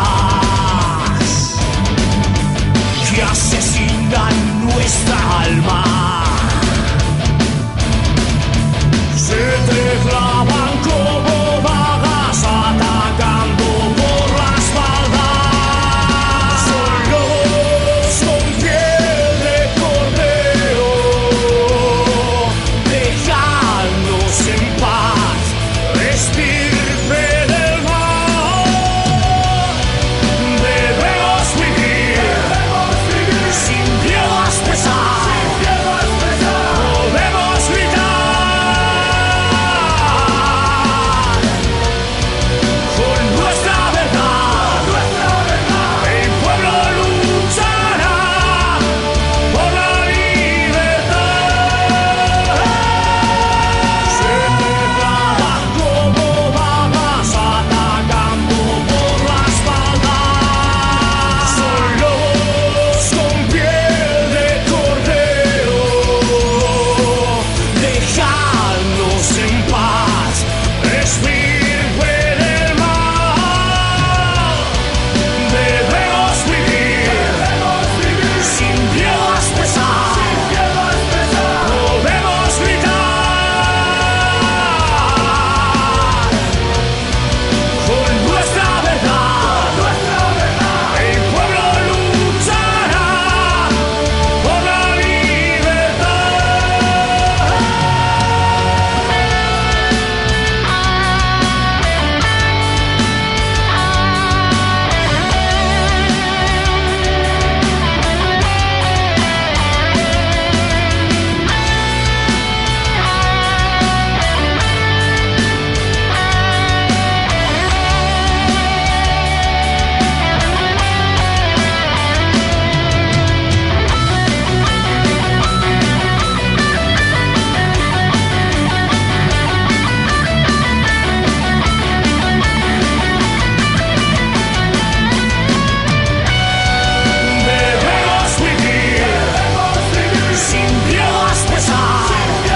que asesinan nuestra alma. Se te clavan como vagas atacando por la espalda. Son lobos con piel de cordero, dejadlos en paz, estirpe del mal. Debemos vivir sin miedo a expresar, podemos gritar con nuestra verdad. El pueblo luchará por la libertad. Se te clavan como vagas atacando por la espalda. Son lobos con piel de cordero, dejadlos en paz, estirpe del mal. Debemos vivir sin miedo a expresar, podemos gritar con nuestra verdad. El pueblo luchará por la libertad. Debemos vivir sin miedo a expresar,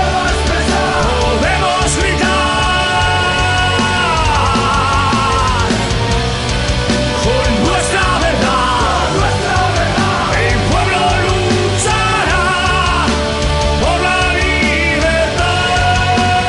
podemos gritar con nuestra verdad. El pueblo luchará por la libertad.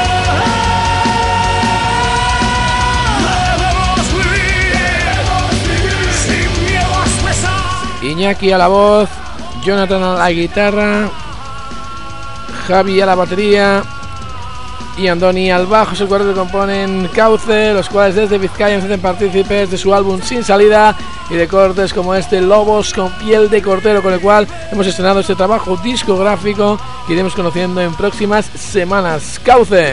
Debemos vivir sin miedo a expresar. Iñaki a la voz, Jonathan a la guitarra, Javi a la batería y Andoni al bajo. Es el cuarteto que componen Cauce, los cuales desde Vizcaya nos hacen partícipes de su álbum Sin Salida y de cortes como este Lobos con piel de cordero, con el cual hemos estrenado este trabajo discográfico que iremos conociendo en próximas semanas. Cauce.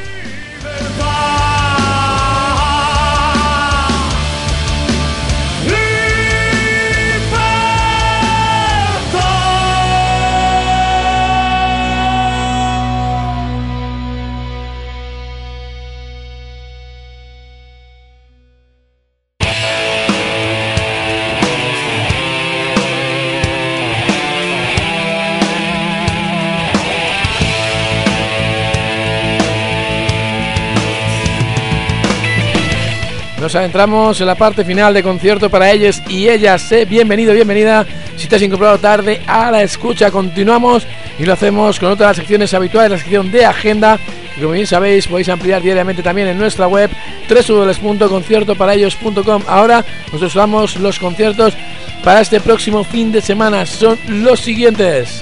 Nos adentramos en la parte final de concierto para ellos y ellas. Bienvenido, bienvenida. Si te has incorporado tarde a la escucha, continuamos y lo hacemos con otra de las secciones habituales, la sección de agenda, y como bien sabéis podéis ampliar diariamente también en nuestra web www.conciertoparaellos.com. Ahora nosotros damos los conciertos para este próximo fin de semana, son los siguientes.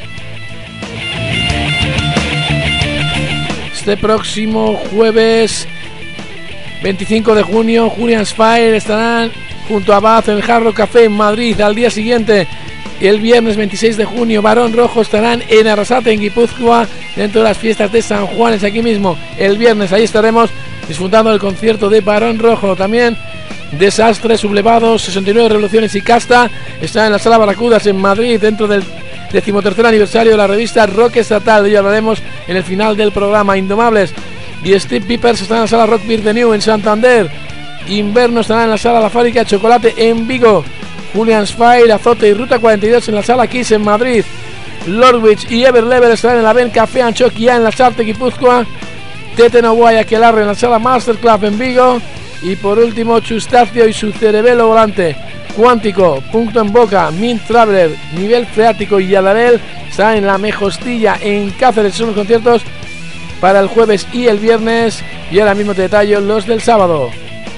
Este próximo jueves 25 de junio, Julian's Fire estarán junto a Baz en el Hard Rock Café en Madrid. Al día siguiente, el viernes 26 de junio, Barón Rojo estarán en Arrasate, en Guipúzcoa, dentro de las fiestas de San Juanes, aquí mismo. El viernes ahí estaremos disfrutando del concierto de Barón Rojo. También Desastres, Sublevados, 69 Revoluciones y Casta están en la Sala Barracudas en Madrid, dentro del 13º aniversario de la revista Rock Estatal. De ello hablaremos en el final del programa. Indomables y Steve Peepers están en la Sala Rock Beer de New en Santander. Inverno estará en la Sala La Fábrica de Chocolate en Vigo. Julian's Fire, Azote y Ruta 42 en la Sala Kiss en Madrid. Lordwich y Everlevel estarán en la Ben Café Anchoquia en la Sarte Guipúzcoa. Tete Novoa y Aquelarre en la Sala Master Club en Vigo. Y por último, Chustacio y su Cerebelo Volante. Cuántico, Punto en Boca, Mint Traveler, Nivel Freático y Yadarel están en la Mejostilla en Cáceres. Son los conciertos para el jueves y el viernes. Y ahora mismo te detallo los del sábado.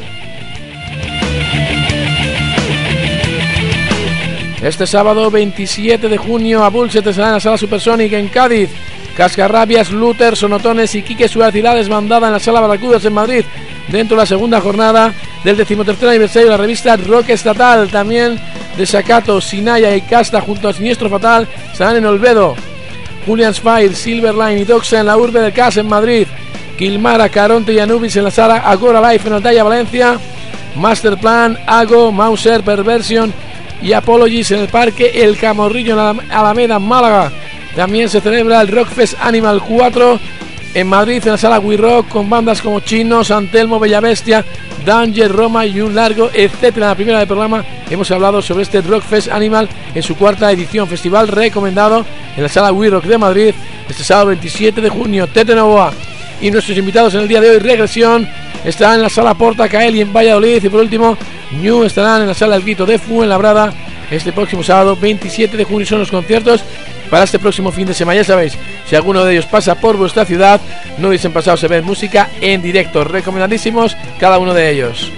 Este sábado 27 de junio, a Bullset estará en la Sala Supersonic en Cádiz. Cascarrabias, Luther, Sonotones y Quique Suárez desbandada en la Sala Barracudas en Madrid, dentro de la segunda jornada del 13º aniversario de la revista Rock Estatal. También Desacato, Sinaya y Casta junto a Siniestro Fatal estarán en Olvedo. Julian's Fire, Silverline y Doxa en la Urbe del Cas en Madrid. Kilmara, Caronte y Anubis en la Sala Agora Life en Altaya, Valencia. Masterplan, Ago, Mauser, Perversion y Apologies en el Parque El Camorrillo en Alameda, Málaga. También se celebra el Rockfest Animal 4 en Madrid, en la Sala We Rock, con bandas como Chino, Santelmo, Bella Bestia, Danger, Roma y un largo etcétera. En la primera del programa hemos hablado sobre este Rockfest Animal en su cuarta edición, festival recomendado en la Sala We Rock de Madrid este sábado 27 de junio. Tete Novoa y nuestros invitados en el día de hoy, Regresión, estarán en la Sala Porta Caeli en Valladolid. Y por último, New estarán en la Sala El Grito de Fuenlabrada este próximo sábado 27 de junio. Son los conciertos para este próximo fin de semana. Ya sabéis, si alguno de ellos pasa por vuestra ciudad, no hubiesen pasado a ver música en directo. Recomendadísimos cada uno de ellos.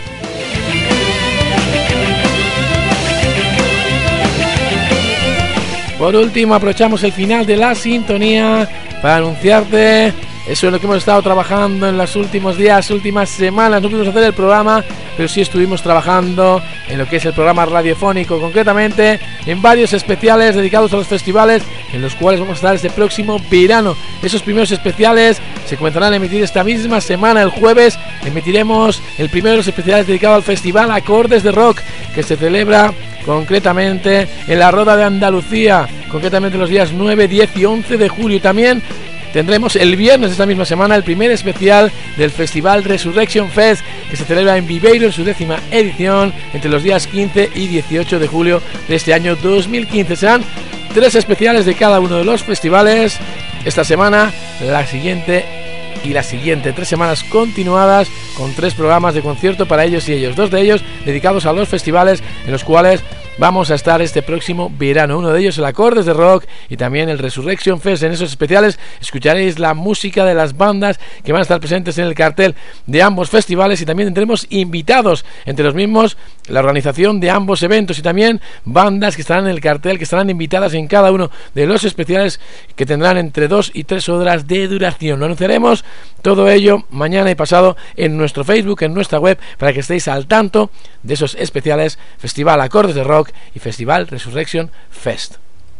Por último, aprovechamos el final de la sintonía para anunciarte eso es lo que hemos estado trabajando en los últimos días, últimas semanas. No pudimos hacer el programa, pero sí estuvimos trabajando en lo que es el programa radiofónico, concretamente en varios especiales dedicados a los festivales en los cuales vamos a estar este próximo verano. Esos primeros especiales se comenzarán a emitir esta misma semana. El jueves emitiremos el primero de los especiales dedicado al festival Acordes de Rock, que se celebra concretamente en la Roda de Andalucía, concretamente los días 9, 10 y 11 de julio. Y también tendremos el viernes de esta misma semana el primer especial del Festival Resurrection Fest, que se celebra en Viveiro en su 10ª edición entre los días 15 y 18 de julio de este año 2015. Serán 3 especiales de cada uno de los festivales esta semana, la siguiente y la siguiente, 3 semanas continuadas con 3 programas de concierto para ellos y ellos, 2 de ellos dedicados a los festivales en los cuales vamos a estar este próximo verano. Uno de ellos el Acordes de Rock y también el Resurrection Fest. En esos especiales escucharéis la música de las bandas que van a estar presentes en el cartel de ambos festivales, y también tendremos invitados, entre los mismos la organización de ambos eventos, y también bandas que estarán en el cartel, que estarán invitadas en cada uno de los especiales, que tendrán entre 2 y 3 horas de duración. Lo anunciaremos todo ello mañana y pasado en nuestro Facebook, en nuestra web, para que estéis al tanto de esos especiales Festival Acordes de Rock y Festival Resurrection Fest.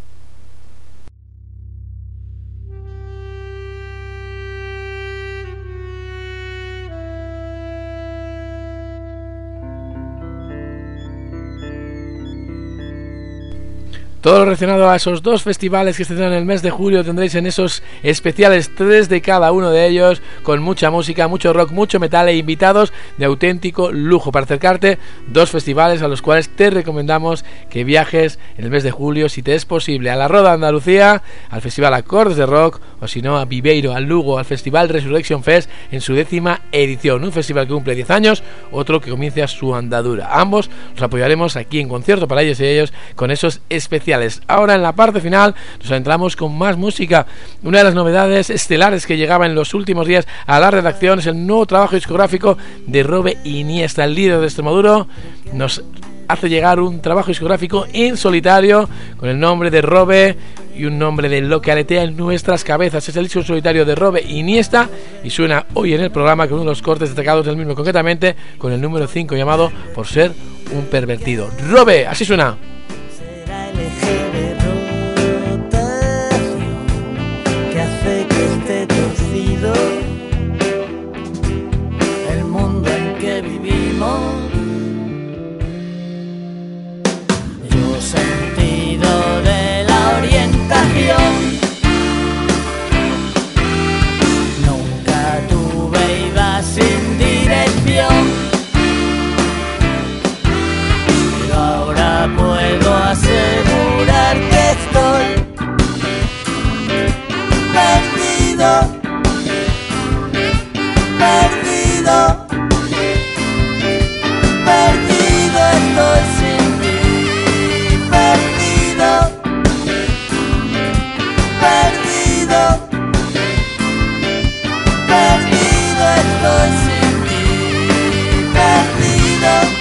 Todo lo relacionado a esos 2 festivales que se tendrán en el mes de julio tendréis en esos especiales, 3 de cada uno de ellos, con mucha música, mucho rock, mucho metal e invitados de auténtico lujo, para acercarte 2 festivales a los cuales te recomendamos que viajes en el mes de julio, si te es posible, a la Roda de Andalucía, al Festival Acordes de Rock, o si no a Viveiro, al Lugo, al Festival Resurrection Fest en su 10ª edición, un festival que cumple 10 años, otro que comienza su andadura. Ambos los apoyaremos aquí en Concierto para ellos y ellos con esos especiales especiales. Ahora en la parte final nos adentramos con más música. Una de las novedades estelares que llegaba en los últimos días a la redacción es el nuevo trabajo discográfico de Robe Iniesta, el líder de Extremoduro. Nos hace llegar un trabajo discográfico en solitario con el nombre de Robe y un nombre de Lo que aletea en nuestras cabezas. Es el disco en solitario de Robe Iniesta y suena hoy en el programa con uno de los cortes destacados del mismo, concretamente con el número 5 llamado Por ser un pervertido. Robe, así suena. Será el eje de rotación que hace que esté torcido el mundo en que vivimos. Yo sentido de la orientación nunca tuve, iba sin dirección, pero ahora puedo asegurar que estoy perdido, perdido, perdido estoy sin ti, perdido, perdido, perdido estoy sin ti, perdido.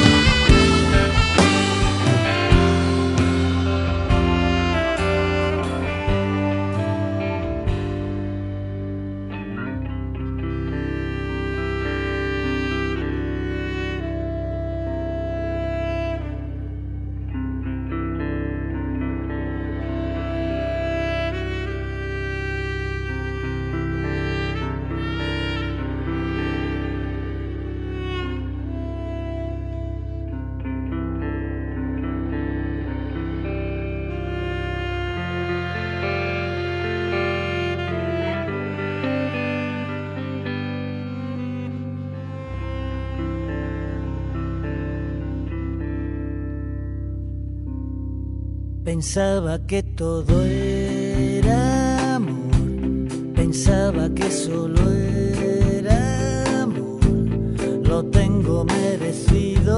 Pensaba que todo era amor, pensaba que solo era amor, lo tengo merecido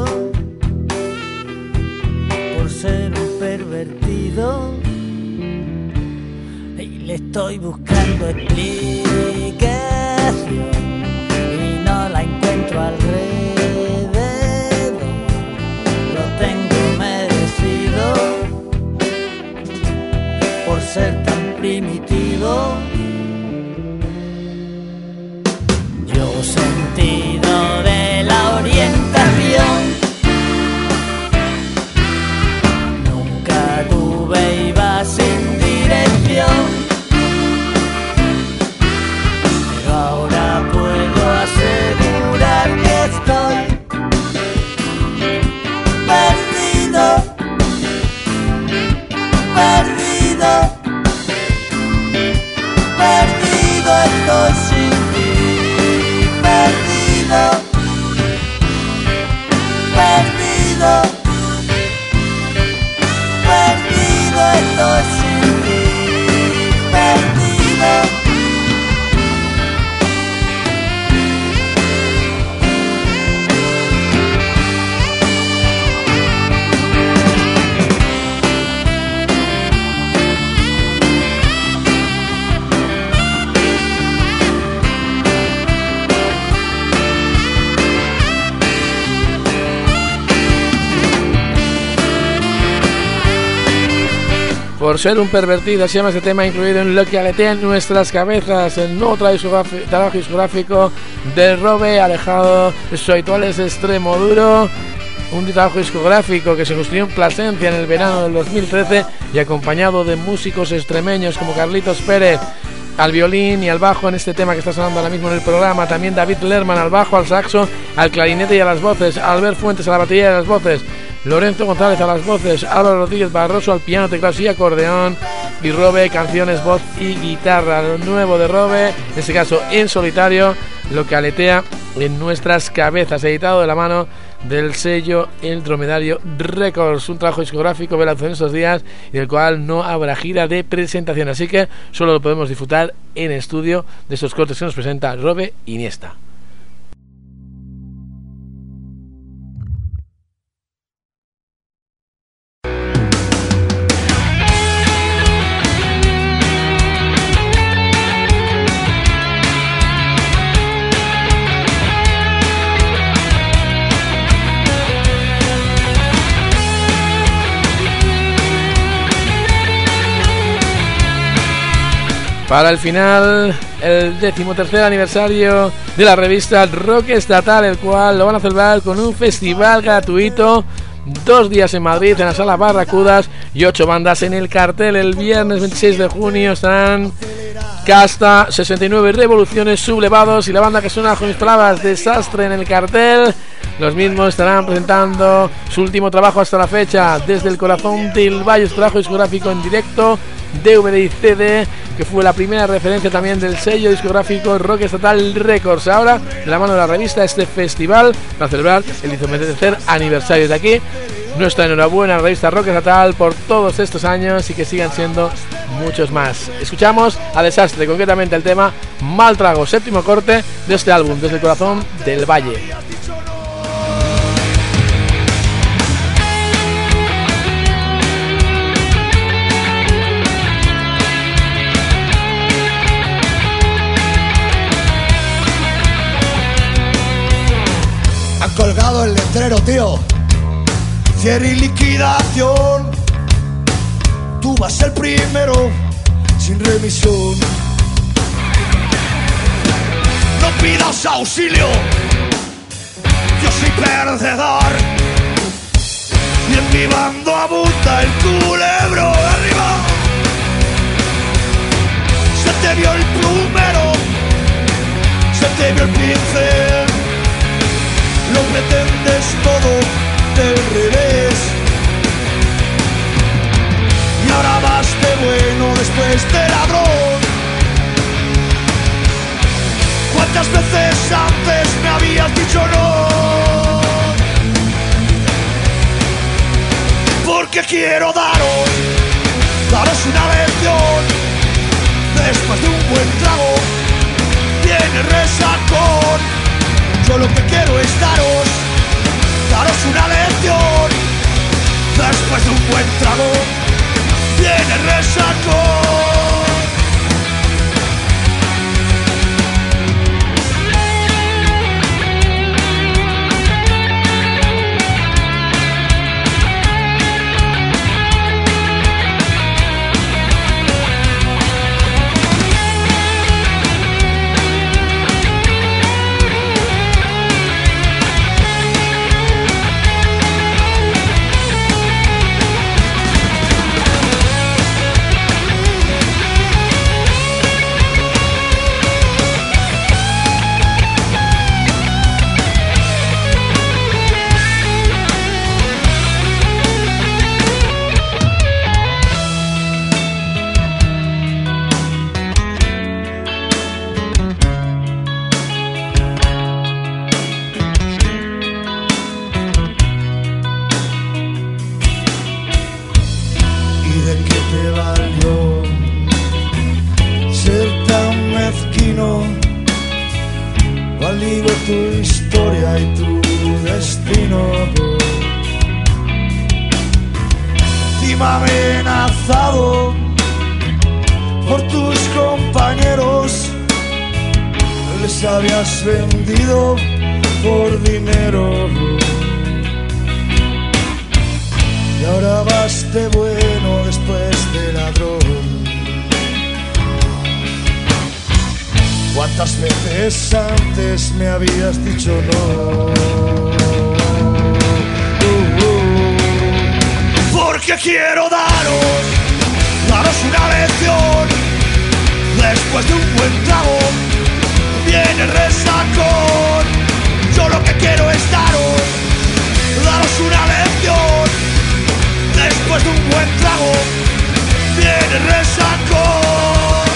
por ser un pervertido y le estoy buscando explicación y no la encuentro alrededor, lo tengo merecido por ser tan primitivo. Yo sentido de la orientación nunca tuve, iba sin dirección, pero ahora puedo asegurar que estoy perdido, perdido, perdido estoy sin ti, perdido, perdido, perdido estoy sin ti, perdido. Por ser un pervertido, se llama este tema, incluido en Lo que aletea en nuestras cabezas, el nuevo trabajo discográfico de Robe, alejado de sus habituales Extremoduro. Un trabajo discográfico que se construyó en Plasencia en el verano del 2013 y acompañado de músicos extremeños como Carlitos Pérez al violín y al bajo en este tema que está sonando ahora mismo en el programa. También David Lerman al bajo, al saxo, al clarinete y a las voces. Albert Fuentes a la batería y a las voces. Lorenzo González a las voces. Álvaro Rodríguez Barroso al piano, teclados y acordeón. Y Robe, canciones, voz y guitarra. Lo nuevo de Robe, en este caso en solitario, Lo que aletea en nuestras cabezas, editado de la mano del sello El Dromedario Records, un trabajo discográfico veloz en estos días y del cual no habrá gira de presentación, así que solo lo podemos disfrutar en estudio de estos cortes que nos presenta Robe Iniesta. Para el final, el 13º aniversario de la revista Rock Estatal, el cual lo van a celebrar con un festival gratuito, 2 días en Madrid, en la Sala Barracudas, y 8 bandas en el cartel. El viernes 26 de junio estarán Casta, 69 Revoluciones, Sublevados y la banda que suena con mis palabras, Desastre, en el cartel. Los mismos estarán presentando su último trabajo hasta la fecha, Desde el Corazón del Valle, su trabajo discográfico en directo, DVD y CD, que fue la primera referencia también del sello discográfico Rock Estatal Records. Ahora, de la mano de la revista, este festival para celebrar el 13º aniversario. De aquí, nuestra enhorabuena a la revista Rock Estatal por todos estos años y que sigan siendo muchos más. Escuchamos a Desastre, concretamente el tema Mal Trago, 7º corte de este álbum, Desde el Corazón del Valle. Han colgado el letrero, tío. Cierre y liquidación. Tú vas el primero, sin remisión. No pidas auxilio, yo soy perdedor. Y en mi bando abunda el culebro. Arriba. Se te vio el plumero, se te vio el pincel. Lo pretendes todo del revés. Y ahora vas de bueno después de ladrón. ¿Cuántas veces antes me habías dicho no? Porque quiero daros una lección. Después de un buen trago viene resacón. Yo lo que quiero es daros una lección. Después de un buen trago viene el resacón. Amenazado por tus compañeros, les habías vendido por dinero. Y ahora vas de bueno después de ladrón. ¿Cuántas veces antes me habías dicho no? Porque quiero daros una lección. Después de un buen trago viene el resacón. Yo lo que quiero es daros una lección. Después de un buen trago viene el resacón.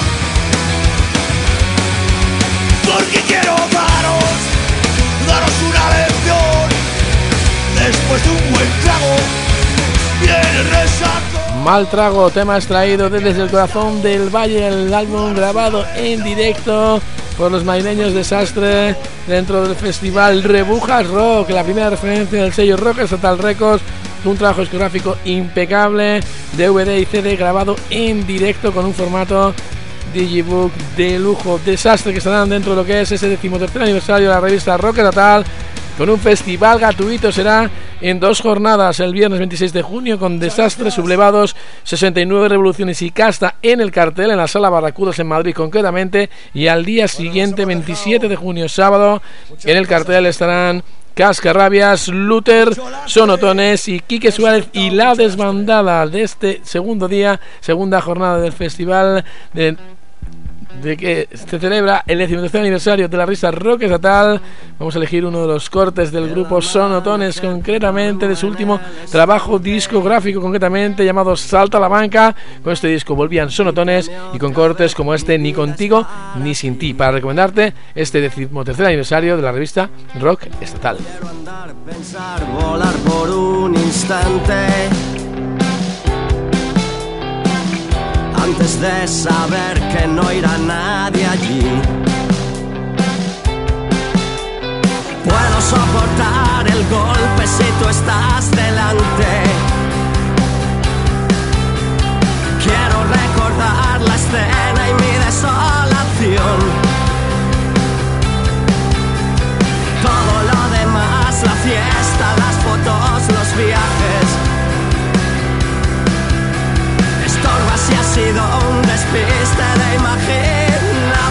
Porque quiero daros una lección. Después de un buen trago viene el resacón. Mal Trago, tema extraído Desde el Corazón del Valle, el álbum grabado en directo por los madrileños Desastre dentro del festival Rebujas Rock, la primera referencia del sello Rock Estatal Records, un trabajo discográfico impecable, DVD y CD grabado en directo con un formato digibook de lujo. Desastre, que estarán dentro de lo que es ese 13º aniversario de la revista Rock Estatal, con un festival gratuito. Será en 2 jornadas, el viernes 26 de junio con Desastres, Sublevados, 69 Revoluciones y Casta en el cartel, en la Sala Barracudas en Madrid concretamente, y al día siguiente, 27 de junio, sábado, en el cartel estarán Cascarrabias, Luther, Sonotones y Quique Suárez y La Desbandada de este segundo día, segunda jornada del festival de que se celebra el 13º aniversario de la revista Rock Estatal. Vamos a elegir uno de los cortes del grupo Sonotones, concretamente de su último trabajo discográfico, concretamente llamado Salta a la Banca. Con este disco volvían Sonotones y con cortes como este, Ni Contigo ni Sin Ti, para recomendarte este 13º aniversario de la revista Rock Estatal. Quiero andar, pensar, volar por un instante, antes de saber que no irá nadie allí. Puedo soportar el golpe si tú estás delante. Quiero recordar la escena y mi desolación. Todo lo demás, la fiesta, las fotos, los viajes, estorba si ha sido un despiste de imaginación.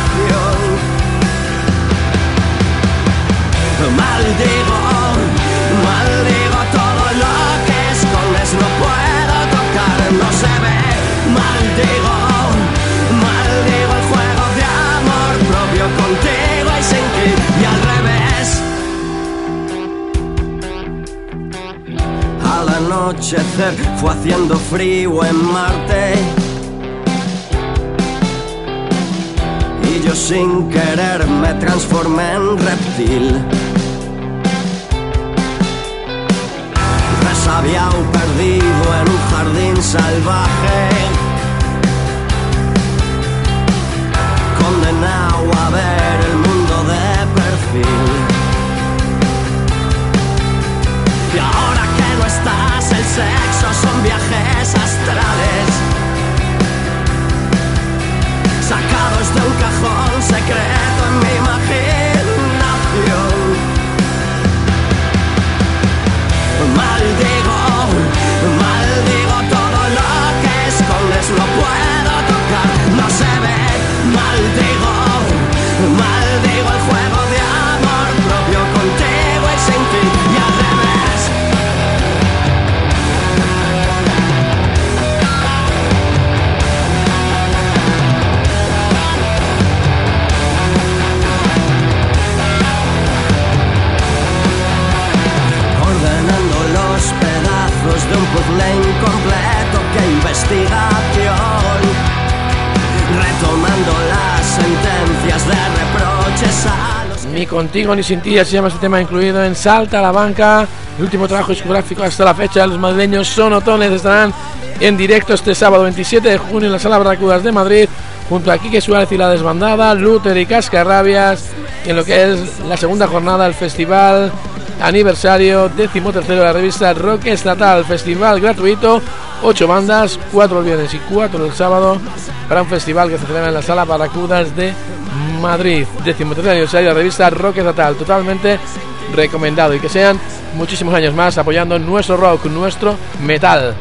Maldigo todo lo que escondes, no puedo tocar, no se ve. Maldigo el juego de amor propio contigo y sin ti, y al revés. Al anochecer fue haciendo frío en Marte y yo sin querer me transformé en reptil. Resabiado, perdido en un jardín salvaje, condenado a ver el mundo de perfil. Y ahora que no estás, el sexo son viajes astrales, sacados de un cajón secreto en mi imaginación. Maldigo todo lo que escondes, no puedo tocar, no se ve. Maldigo el juego de amor propio contigo y sin ti, y al revés. Ordenando los pedazos de un puzzle incompleto, que investigación, retomando las sentencias de reproches a los... Ni Contigo ni Sin Ti, así se llama este tema, incluido en Salta a la Banca, el último trabajo discográfico hasta la fecha. Los madrileños Sonotones estarán en directo este sábado 27 de junio en la Sala Barracudas de Madrid, junto a Quique Suárez y La Desbandada, Luther y Cascarrabias, en lo que es la segunda jornada del festival aniversario 13º de la revista Rock Estatal. Festival gratuito, 8 bandas, 4 el viernes y 4 el sábado, para un festival que se celebra en la Sala Barracudas de Madrid. 13º aniversario de la revista Rock Estatal, totalmente recomendado, y que sean muchísimos años más apoyando nuestro rock, nuestro metal.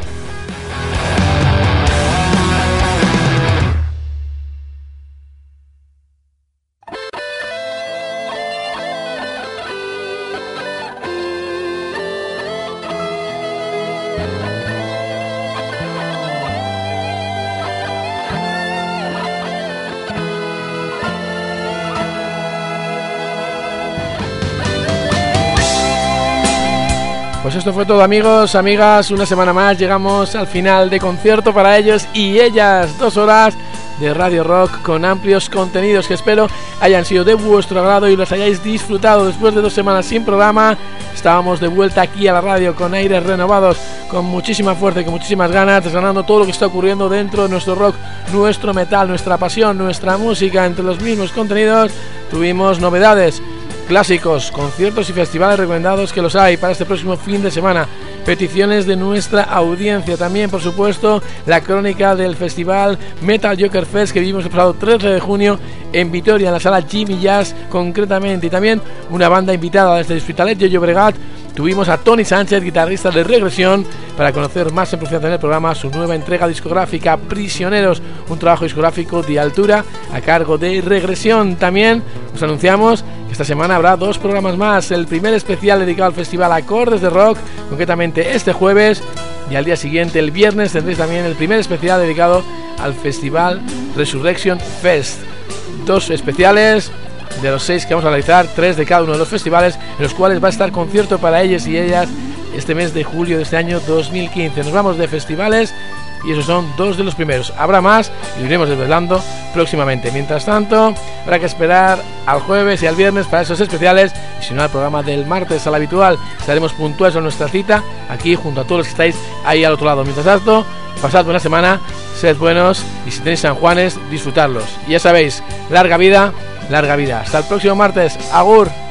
Pues esto fue todo, amigos, amigas, una semana más llegamos al final de concierto para ellos y ellas, 2 horas de Radio Rock con amplios contenidos que espero hayan sido de vuestro agrado y los hayáis disfrutado. Después de 2 semanas sin programa, estábamos de vuelta aquí a la radio con aires renovados, con muchísima fuerza y con muchísimas ganas, desgranando todo lo que está ocurriendo dentro de nuestro rock, nuestro metal, nuestra pasión, nuestra música. Entre los mismos contenidos tuvimos novedades, clásicos, conciertos y festivales recomendados, que los hay para este próximo fin de semana, peticiones de nuestra audiencia, también por supuesto la crónica del festival Metal Joker Fest que vivimos el pasado 13 de junio en Vitoria, en la sala Jimmy Jazz concretamente, y también una banda invitada desde Hospitalet de Llobregat tuvimos a Tony Sánchez, guitarrista de Regresión, para conocer más en profundidad en el programa su nueva entrega discográfica Prisioneros, un trabajo discográfico de altura a cargo de Regresión. También os anunciamos que esta semana habrá 2 programas más, el primer especial dedicado al festival Acordes de Rock, concretamente este jueves, y al día siguiente, el viernes, tendréis también el primer especial dedicado al festival Resurrection Fest. 2 especiales de los 6 que vamos a realizar, 3 de cada uno de los festivales, en los cuales va a estar concierto para ellos y ellas este mes de julio de este año 2015. Nos vamos de festivales y esos son 2 de los primeros. Habrá más y lo iremos desvelando próximamente. Mientras tanto, habrá que esperar al jueves y al viernes para esos especiales, y si no, al programa del martes al habitual. Estaremos puntuales en nuestra cita aquí junto a todos los que estáis ahí al otro lado. Mientras tanto, pasad buena semana, sed buenos, y si tenéis San Juanes, disfrutarlos. Y ya sabéis, larga vida, larga vida. Hasta el próximo martes. Agur.